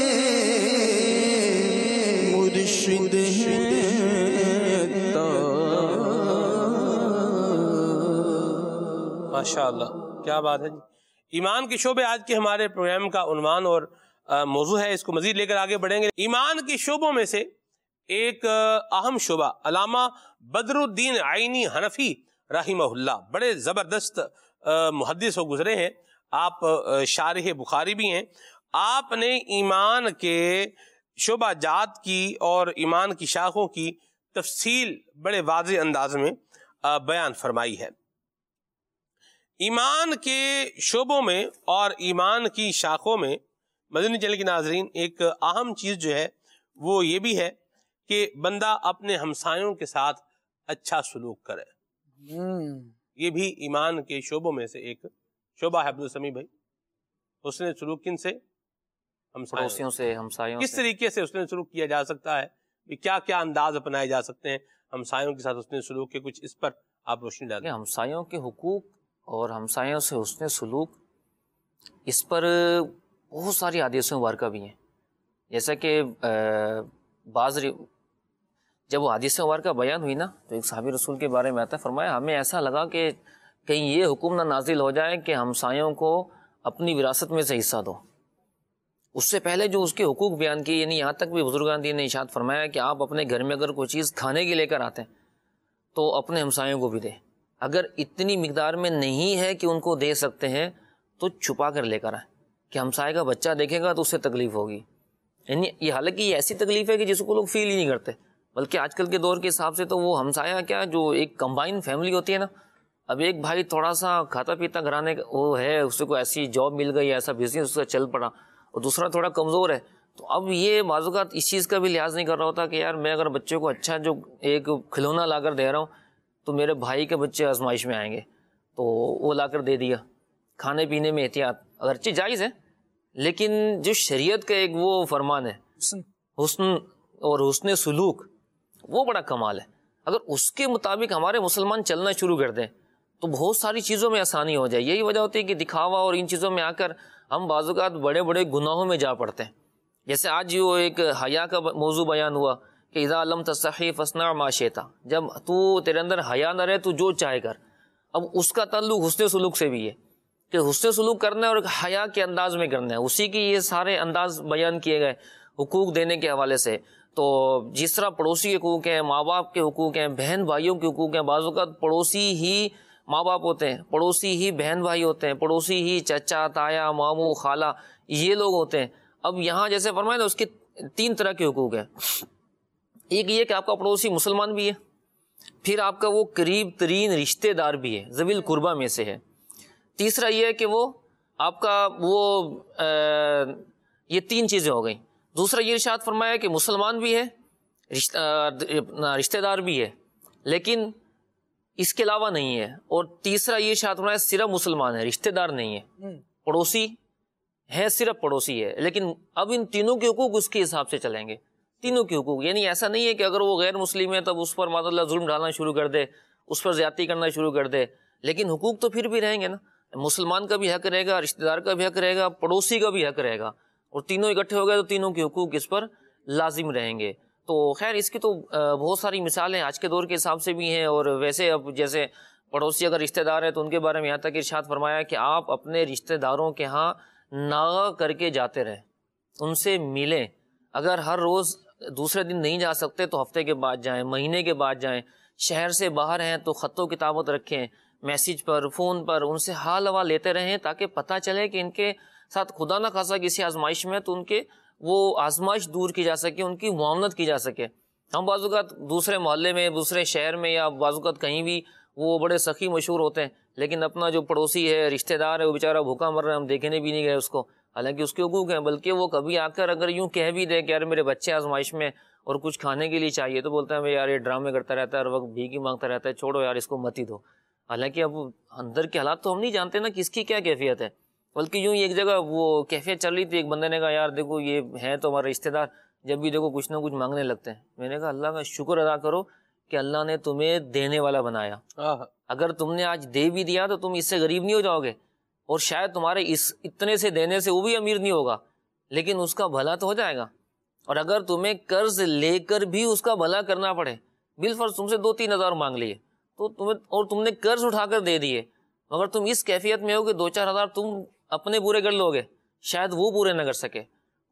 مرشد ہیں ماشاءاللہ کیا بات ہے جی. ایمان کے شعبے آج کے ہمارے پروگرام کا عنوان اور موضوع ہے، اس کو مزید لے کر آگے بڑھیں گے۔ ایمان کے شعبوں میں سے ایک اہم شعبہ علامہ بدر الدین عینی حنفی رحمہ اللہ، بڑے زبردست محدث و گزرے ہیں، آپ شارح بخاری بھی ہیں۔ آپ نے ایمان کے شعبہ جات کی اور ایمان کی شاخوں کی تفصیل بڑے واضح انداز میں بیان فرمائی ہے۔ ایمان کے شعبوں میں اور ایمان کی شاخوں میں مدنی چینل کے ناظرین ایک اہم چیز جو ہے وہ یہ بھی ہے کہ بندہ اپنے ہمسایوں کے ساتھ اچھا سلوک کرے۔ یہ بھی ایمان کے شعبوں میں سے ایک شعبہ ہے۔ عبدالسمیع بھائی، حسن سلوک کن سے؟ پڑوسیوں سے، ہمسایوں سے۔ کس طریقے سے حسن سلوک کیا جا سکتا ہے؟ کیا کیا انداز اپنائے جا سکتے ہیں ہمسایوں کے ساتھ حسن سلوک کے؟ کچھ اس پر آپ روشنی ڈالیں۔ ہمسایوں کے حقوق اور ہمسایوں سے حسن سلوک، اس پر بہت ساری حدیث مبارکہ بھی ہیں، جیسا کہ بعض جب وہ حدیث مبارکہ بیان ہوئی نا تو ایک صحابی رسول کے بارے میں آتا ہے، فرمایا ہمیں ایسا لگا کہ کہیں یہ حکم نہ نازل ہو جائے کہ ہمسایوں کو اپنی وراثت میں سے حصہ دو۔ اس سے پہلے جو اس کے حقوق بیان کیے، یعنی یہاں تک بھی بزرگان دین نے ارشاد فرمایا کہ آپ اپنے گھر میں اگر کوئی چیز کھانے کی لے کر آتے ہیں تو اپنے ہمسایوں کو بھی دیں، اگر اتنی مقدار میں نہیں ہے کہ ان کو دے سکتے ہیں تو چھپا کر لے کر آئیں، کہ ہمسائے کا بچہ دیکھے گا تو اس سے تکلیف ہوگی۔ یعنی یہ حالانکہ یہ ایسی تکلیف ہے کہ جس کو لوگ فیل ہی نہیں کرتے، بلکہ آج کل کے دور کے حساب سے تو وہ ہمسایہ کیا، جو ایک کمبائن فیملی ہوتی ہے نا، اب ایک بھائی تھوڑا سا کھاتا پیتا گھرانے کا وہ ہے، اس کو ایسی جاب مل گئی، ایسا بزنس اس کا چل پڑا، اور دوسرا تھوڑا کمزور ہے، تو اب یہ بعض اوقات اس چیز کا بھی لحاظ نہیں کر رہا ہوتا کہ یار میں اگر بچے کو اچھا جو ایک کھلونا لا کر دے رہا ہوں تو میرے بھائی کے بچے آزمائش میں آئیں گے، تو وہ لا کر دے دیا۔ کھانے پینے میں احتیاط اگرچہ جائز ہے، لیکن جو شریعت کا ایک وہ فرمان ہے حسن اور حسن سلوک، وہ بڑا کمال ہے۔ اگر اس کے مطابق ہمارے مسلمان چلنا شروع کر دیں تو بہت ساری چیزوں میں آسانی ہو جائے۔ یہی وجہ ہوتی ہے کہ دکھاوا اور ان چیزوں میں آ کر ہم بعض اوقات بڑے بڑے گناہوں میں جا پڑتے ہیں۔ جیسے آج جو ایک حیا کا موضوع بیان ہوا کہ اذا لم تستحی فاصنع ما شئت، جب تو تیرے اندر حیا نہ رہے تو جو چاہے کر۔ اب اس کا تعلق حسن سلوک سے بھی ہے کہ حسن سلوک کرنا ہے اور حیا کے انداز میں کرنا ہے، اسی کی یہ سارے انداز بیان کیے گئے حقوق دینے کے حوالے سے۔ تو جس طرح پڑوسی کے حقوق ہیں، ماں باپ کے حقوق ہیں، بہن بھائیوں کے حقوق ہیں، بعض اوقات پڑوسی ہی ماں باپ ہوتے ہیں، پڑوسی ہی بہن بھائی ہوتے ہیں، پڑوسی ہی چچا تایا ماموں خالہ یہ لوگ ہوتے ہیں۔ اب یہاں جیسے فرمایا نا، اس کے تین طرح کے حقوق ہیں۔ ایک یہ کہ آپ کا پڑوسی مسلمان بھی ہے، پھر آپ کا وہ قریب ترین رشتہ دار بھی ہے، ذوی القربہ میں سے ہے۔ تیسرا یہ ہے کہ وہ آپ کا وہ یہ تین چیزیں ہو گئیں۔ دوسرا یہ ارشاد فرمایا کہ مسلمان بھی ہے، رشتہ دار بھی ہے، لیکن اس کے علاوہ نہیں ہے۔ اور تیسرا یہ ارشاد فرمایا صرف مسلمان ہے، رشتہ دار نہیں ہے، پڑوسی ہے، صرف پڑوسی ہے، لیکن اب ان تینوں کے حقوق اس کے حساب سے چلیں گے۔ تینوں کے حقوق، یعنی ایسا نہیں ہے کہ اگر وہ غیر مسلم ہے تب اس پر معاذ اللہ ظلم ڈالنا شروع کر دے، اس پر زیادتی کرنا شروع کر دے، لیکن حقوق تو پھر بھی رہیں گے نا۔ مسلمان کا بھی حق رہے گا، رشتہ دار کا بھی حق رہے گا، پڑوسی کا بھی حق رہے گا، اور تینوں اکٹھے ہو گئے تو تینوں کے حقوق اس پر لازم رہیں گے۔ تو خیر اس کی تو بہت ساری مثالیں آج کے دور کے حساب سے بھی ہیں، اور ویسے اب جیسے پڑوسی اگر رشتہ دار ہے تو ان کے بارے میں یہاں تک ارشاد فرمایا کہ آپ اپنے رشتہ داروں کے ہاں ناغہ کر کے جاتے رہیں، ان سے ملیں، اگر ہر روز دوسرے دن نہیں جا سکتے تو ہفتے کے بعد جائیں، مہینے کے بعد جائیں، شہر سے باہر ہیں تو خط و کتابت رکھیں، میسیج پر فون پر ان سے حال ہوا لیتے رہیں، تاکہ پتہ چلے کہ ان کے ساتھ خدا نہ خاصا کسی آزمائش میں تو ان کے وہ آزمائش دور کی جا سکے، ان کی معاونت کی جا سکے۔ ہم بعض اوقات دوسرے محلے میں، دوسرے شہر میں، یا بعض اوقات کہیں بھی وہ بڑے سخی مشہور ہوتے ہیں، لیکن اپنا جو پڑوسی ہے، رشتہ دار ہے، وہ بیچارہ بھوکا مر رہا ہے، ہم دیکھنے بھی نہیں گئے اس کو، حالانکہ اس کے حقوق ہیں، بلکہ وہ کبھی آ کر اگر یوں کہہ بھی دے کہ یار میرے بچے آزمائش میں اور کچھ کھانے کے لیے چاہیے، تو بولتا ہے یار یہ ڈرامے کرتا رہتا ہے، ہر وقت بھیک ہی مانگتا رہتا ہے، چھوڑو یار اس کو مت ہی دو۔ حالانکہ اب اندر کے حالات تو ہم نہیں جانتے نا کس کی کیا کیفیت ہے، بلکہ یوں ہی ایک جگہ وہ کیفیت چل رہی تھی، ایک بندے نے کہا یار دیکھو یہ ہے تو ہمارے رشتہ دار، جب بھی دیکھو کچھ نہ کچھ مانگنے لگتے ہیں۔ میں نے کہا اللہ کا شکر ادا کرو کہ اللہ نے تمہیں دینے والا بنایا، اگر تم نے آج دے بھی دیا تو تم اس سے غریب نہیں ہو جاؤ گے، اور شاید تمہارے اس اتنے سے دینے سے وہ بھی امیر نہیں ہوگا، لیکن اس کا بھلا تو ہو جائے گا۔ اور اگر تمہیں قرض لے کر بھی اس کا بھلا کرنا پڑے، بالفرض تم سے دو تین ہزار مانگ لیے تو تمہیں، اور تم نے قرض اٹھا کر دے دیے، مگر تم اس کیفیت میں ہو کہ دو چار ہزار تم اپنے پورے کر لو گے، شاید وہ پورے نہ کر سکے،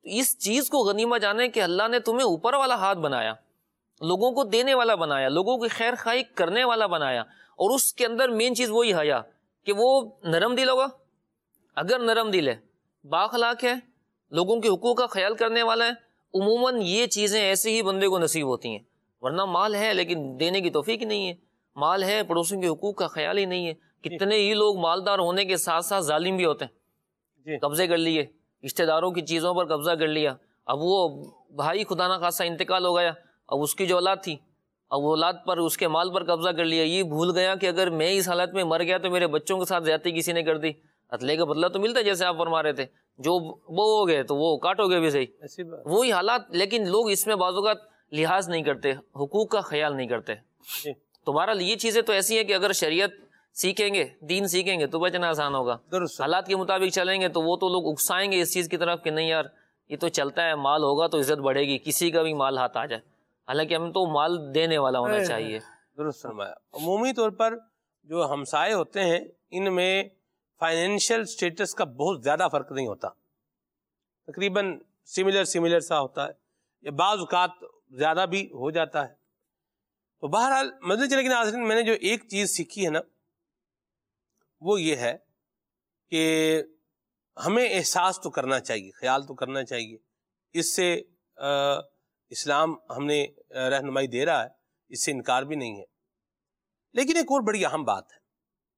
اس چیز کو غنیمت جانے کہ اللہ نے تمہیں اوپر والا ہاتھ بنایا، لوگوں کو دینے والا بنایا، لوگوں کی خیر خواہی کرنے والا بنایا، اور اس کے اندر مین چیز وہی حیا کہ وہ نرم دل ہوگا. اگر نرم دل ہے، بااخلاق ہے، لوگوں کے حقوق کا خیال کرنے والا ہے، عموماً یہ چیزیں ایسے ہی بندے کو نصیب ہوتی ہیں. ورنہ مال ہے لیکن دینے کی توفیق ہی نہیں ہے، مال ہے پڑوسیوں کے حقوق کا خیال ہی نہیں ہے. کتنے ہی لوگ مالدار ہونے کے ساتھ ساتھ ظالم بھی ہوتے ہیں، قبضے کر لیے، رشتہ داروں کی چیزوں پر قبضہ کر لیا. اب وہ بھائی خدا نہ خاصا انتقال ہو گیا، اب اس کی جو اولاد تھی، اب وہ اولاد پر اس کے مال پر قبضہ کر لیا. یہ بھول گیا کہ اگر میں اس حالت میں مر گیا تو میرے بچوں کے ساتھ زیادتی کسی نے کر دی، عدلے کا بدلہ تو ملتا ہے جیسے آپ فرما رہے تھے، جو وہ ہو گئے تو وہ کاٹو گے بھی صحیح، وہی حالات. لیکن لوگ اس میں بعض اوقات لحاظ نہیں کرتے، حقوق کا خیال نہیں کرتے. تو بہرحال یہ چیزیں تو ایسی ہیں کہ اگر شریعت سیکھیں گے، دین سیکھیں گے تو بچنا آسان ہوگا. حالات کے مطابق چلیں گے تو وہ تو لوگ اکسائیں گے اس چیز کی طرف کہ نہیں یار یہ تو چلتا ہے، مال ہوگا تو عزت بڑھے گی، کسی کا بھی مال ہاتھ آ جائے. حالانکہ ہم تو مال دینے والا ہونا چاہیے. درست فرمایا. عمومی طور پر جو ہمسائے ہوتے ہیں ان میں فائنینشیل سٹیٹس کا بہت زیادہ فرق نہیں ہوتا، تقریباً سملر سملر سا ہوتا ہے، یا بعض اوقات زیادہ بھی ہو جاتا ہے. تو بہرحال مدنی چینل کے ناظرین، میں نے جو ایک چیز سیکھی ہے نا وہ یہ ہے کہ ہمیں احساس تو کرنا چاہیے، خیال تو کرنا چاہیے. اس سے آ, اسلام ہم نے رہنمائی دے رہا ہے، اس سے انکار بھی نہیں ہے. لیکن ایک اور بڑی اہم بات ہے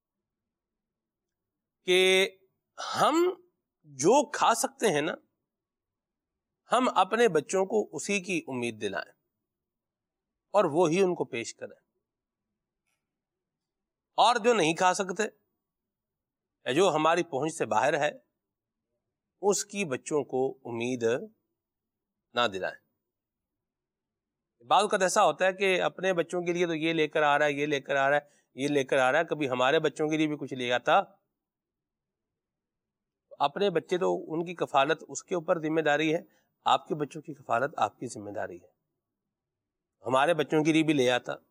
کہ ہم جو کھا سکتے ہیں نا، ہم اپنے بچوں کو اسی کی امید دلائیں اور وہی ان کو پیش کریں. اور جو نہیں کھا سکتے یا جو ہماری پہنچ سے باہر ہے، اس کی بچوں کو امید نہ دلائیں. بعض اوقات ایسا ہوتا ہے کہ اپنے بچوں کے لیے تو یہ لے کر آ رہا ہے، یہ لے کر آ رہا ہے، یہ لے کر آ رہا ہے، کبھی ہمارے بچوں کے لیے بھی کچھ لے آتا. اپنے بچے تو ان کی کفالت اس کے اوپر ذمہ داری ہے، آپ کے بچوں کی کفالت آپ کی ذمہ داری ہے. ہمارے بچوں کے لیے بھی لے آتا.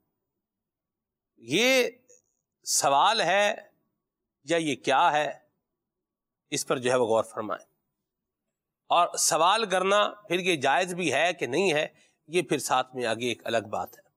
یہ سوال ہے یا یہ کیا ہے، اس پر جو ہے وہ غور فرمائیں. اور سوال کرنا پھر یہ جائز بھی ہے کہ نہیں ہے، یہ پھر ساتھ میں آگے ایک الگ بات ہے.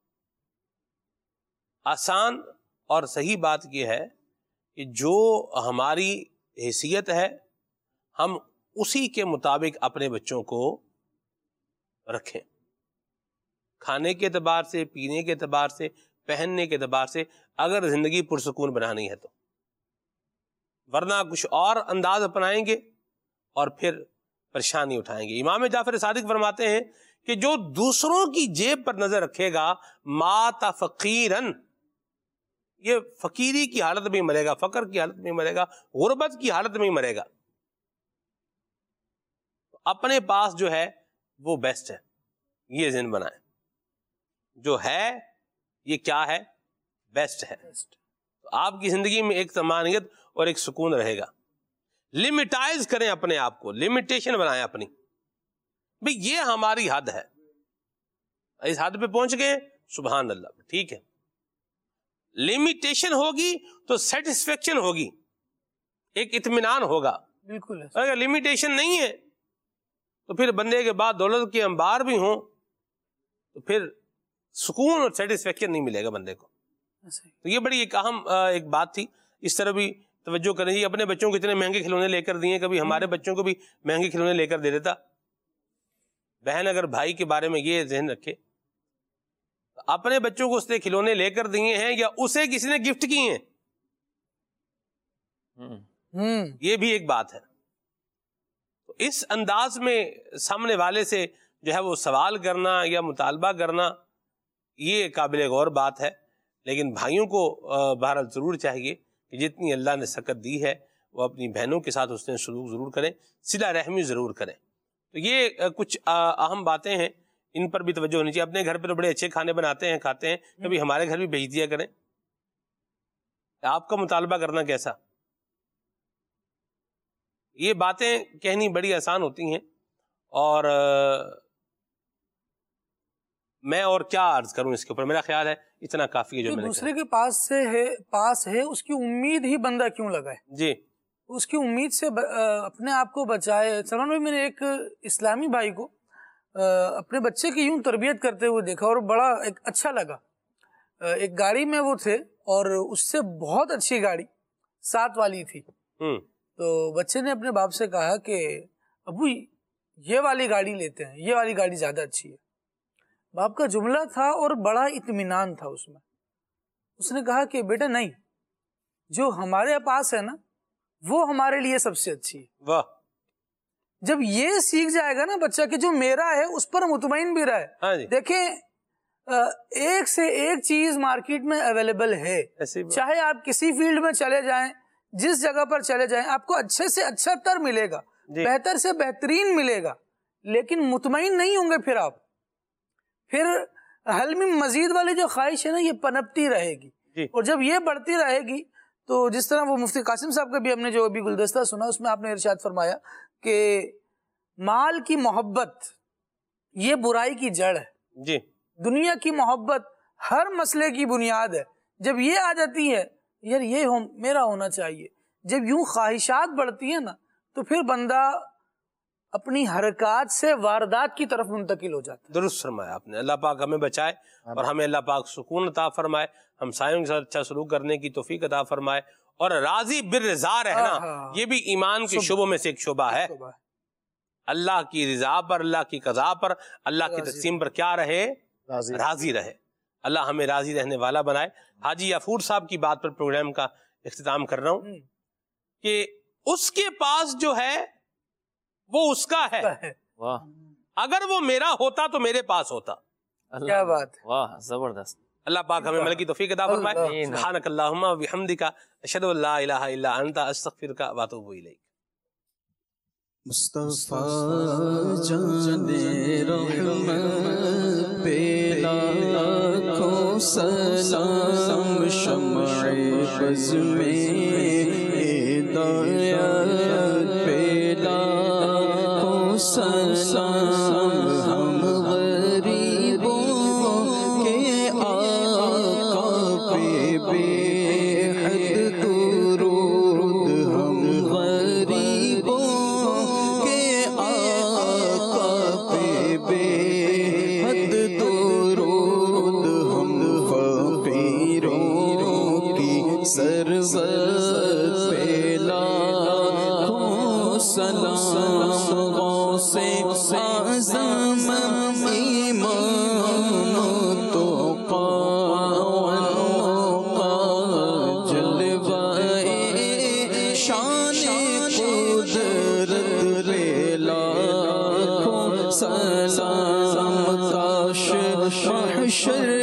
آسان اور صحیح بات یہ ہے کہ جو ہماری حیثیت ہے ہم اسی کے مطابق اپنے بچوں کو رکھیں، کھانے کے اعتبار سے، پینے کے اعتبار سے، پہننے کے اعتبار سے، اگر زندگی پرسکون بنانی ہے تو. ورنہ کچھ اور انداز اپنائیں گے اور پھر پریشانی اٹھائیں گے. امام جعفر صادق فرماتے ہیں کہ جو دوسروں کی جیب پر نظر رکھے گا مات فقیرن، یہ فقیری کی حالت میں مرے گا، فقر کی حالت میں مرے گا، غربت کی حالت میں مرے گا. اپنے پاس جو ہے وہ بیسٹ ہے، یہ ذہن بنائیں. جو ہے یہ کیا ہے؟ بیسٹ ہے. تو آپ کی زندگی میں ایک طمانینت اور ایک سکون رہے گا. لمیٹائز کریں اپنے آپ کو، لمیٹیشن بنائیں اپنی، بھئی یہ ہماری حد ہے، اس حد پہ پہنچ گئے سبحان اللہ، ٹھیک ہے. لمیٹیشن ہوگی تو سیٹسفیکشن ہوگی، ایک اطمینان ہوگا. بالکل. اگر لمیٹیشن نہیں ہے تو پھر بندے کے بعد دولت کے انبار بھی ہوں تو پھر سکون اور سیٹسفیکشن نہیں ملے گا بندے کو. تو یہ بڑی ایک اہم ایک بات تھی، اس طرح بھی توجہ کریں. جی اپنے بچوں کو اتنے مہنگے کھلونے لے کر دیے، کبھی ہمارے بچوں کو بھی مہنگے کھلونے لے کر دے دیتا. بہن اگر بھائی کے بارے میں یہ ذہن رکھے، اپنے بچوں کو اس نے کھلونے لے کر دیے ہیں یا اسے کسی نے گفٹ کیے ہیں، یہ بھی ایک بات ہے. تو اس انداز میں سامنے والے سے جو ہے وہ سوال کرنا یا مطالبہ کرنا یہ قابل غور بات ہے. لیکن بھائیوں کو بہرحال ضرور چاہیے کہ جتنی اللہ نے سکت دی ہے وہ اپنی بہنوں کے ساتھ اس نے سلوک ضرور کریں، صلہ رحمی ضرور کریں. تو یہ کچھ اہم باتیں ہیں، ان پر بھی توجہ ہونی چاہیے. اپنے گھر پہ تو بڑے اچھے کھانے بناتے ہیں، کھاتے ہیں، کبھی ہمارے گھر بھی بھیج دیا کریں. آپ کا مطالبہ کرنا کیسا؟ یہ باتیں کہنی بڑی آسان ہوتی ہیں، اور میں اور کیا عرض کروں اس کے اوپر. میرا خیال ہے اتنا کافی ہے جو میں نے دوسرے کے پاس سے ہے، پاس ہے، اس کی امید ہی بندہ کیوں لگائے. جی اس کی امید سے اپنے آپ کو بچائے. سلمان بھائی، میں نے ایک اسلامی بھائی کو اپنے بچے کی یوں تربیت کرتے ہوئے دیکھا اور بڑا ایک اچھا لگا. ایک گاڑی میں وہ تھے اور اس سے بہت اچھی گاڑی ساتھ والی تھی. تو بچے نے اپنے باپ سے کہا کہ ابو یہ والی گاڑی لیتے ہیں، یہ والی گاڑی زیادہ اچھی ہے. باپ کا جملہ تھا اور بڑا اطمینان تھا اس میں. اس نے کہا کہ بیٹا نہیں، جو ہمارے پاس ہے نا وہ ہمارے لیے سب سے اچھی ہے. واہ. جب یہ سیکھ جائے گا نا بچہ کہ جو میرا ہے اس پر مطمئن بھی رہے. ہاں جی. دیکھیں ایک سے ایک چیز مارکیٹ میں اویلیبل ہے، چاہے آپ کسی فیلڈ میں چلے جائیں، جس جگہ پر چلے جائیں آپ کو اچھے سے اچھا تر ملے گا، بہتر سے بہترین ملے گا، لیکن مطمئن نہیں ہوں گے. پھر آپ پھر حل میں مزید والی جو خواہش ہے نا یہ پنپتی رہے گی، اور جب یہ بڑھتی رہے گی تو جس طرح وہ مفتی قاسم صاحب کا بھی ہم نے جو ابھی گلدستہ سنا اس میں آپ نے ارشاد فرمایا کہ مال کی محبت یہ برائی کی جڑ ہے. جی. دنیا کی محبت ہر مسئلے کی بنیاد ہے. جب یہ آ جاتی ہے یار یہ ہو میرا ہونا چاہیے، جب یوں خواہشات بڑھتی ہیں نا تو پھر بندہ اپنی حرکات سے واردات کی طرف منتقل ہو جاتا ہے. درست فرمایا آپ نے. اللہ پاک ہمیں بچائے اور ہمیں اللہ پاک سکون عطا فرمائے، ہمسایوں کے ساتھ اچھا سلوک کرنے کی توفیق عطا فرمائے، اور راضی بالرضا رہنا یہ بھی ایمان کے شعبوں میں سے ایک شعبہ ہے. اللہ کی رضا پر، اللہ کی قضا پر، اللہ کی تقسیم پر کیا رہے؟ راضی رہے. اللہ ہمیں راضی رہنے والا بنائے. حاجی یافور صاحب کی بات پر پروگرام کا اختتام کر رہا ہوں کہ اس کے پاس جو ہے وہ اس کا ہے. اگر وہ میرا ہوتا تو میرے پاس ہوتا. کیا بات. واہ زبردست. اللہ پاک ہمیں عمل کی توفیق عطا فرمائے. سبحانک اللہم و بحمدک اشہد ان لا الہ الا انت استغفرک و اتوب الیک. مصطفیٰ جان رحمت پہ لاکھوں سلام، شمع بز میں ہدایت پہ لاکھوں سلام، ہم غریبوں کے آقا پہ بے حد درود، ہم غریبوں سرور پہ لاکھوں سلام، غوث اعظم ایمان تو جلوائے شان قدرت پہ لاکھوں سلام، کاش محشر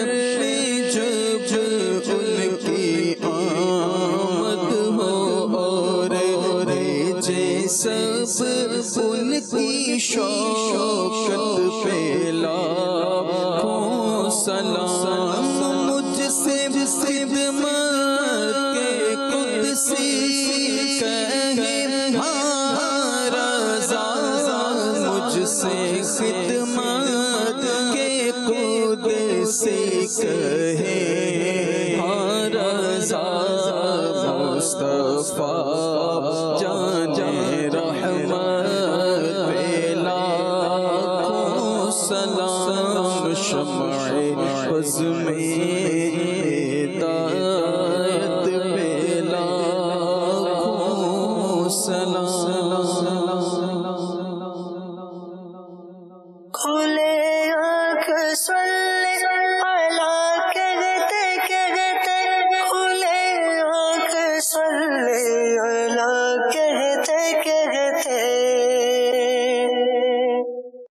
سب ان کی شوکت پہ لاکھوں سلام، مجھ سے خدمت کے قدسی کہے ہاں رضا، مجھ سے خدمت کے قدسی کہے ہاں رضا، مصطفیٰ جان رحمت پہ لاکھوں سلام، شمع بز میں ہدایت پہ لاکھوں سلام. کھلے آنکھ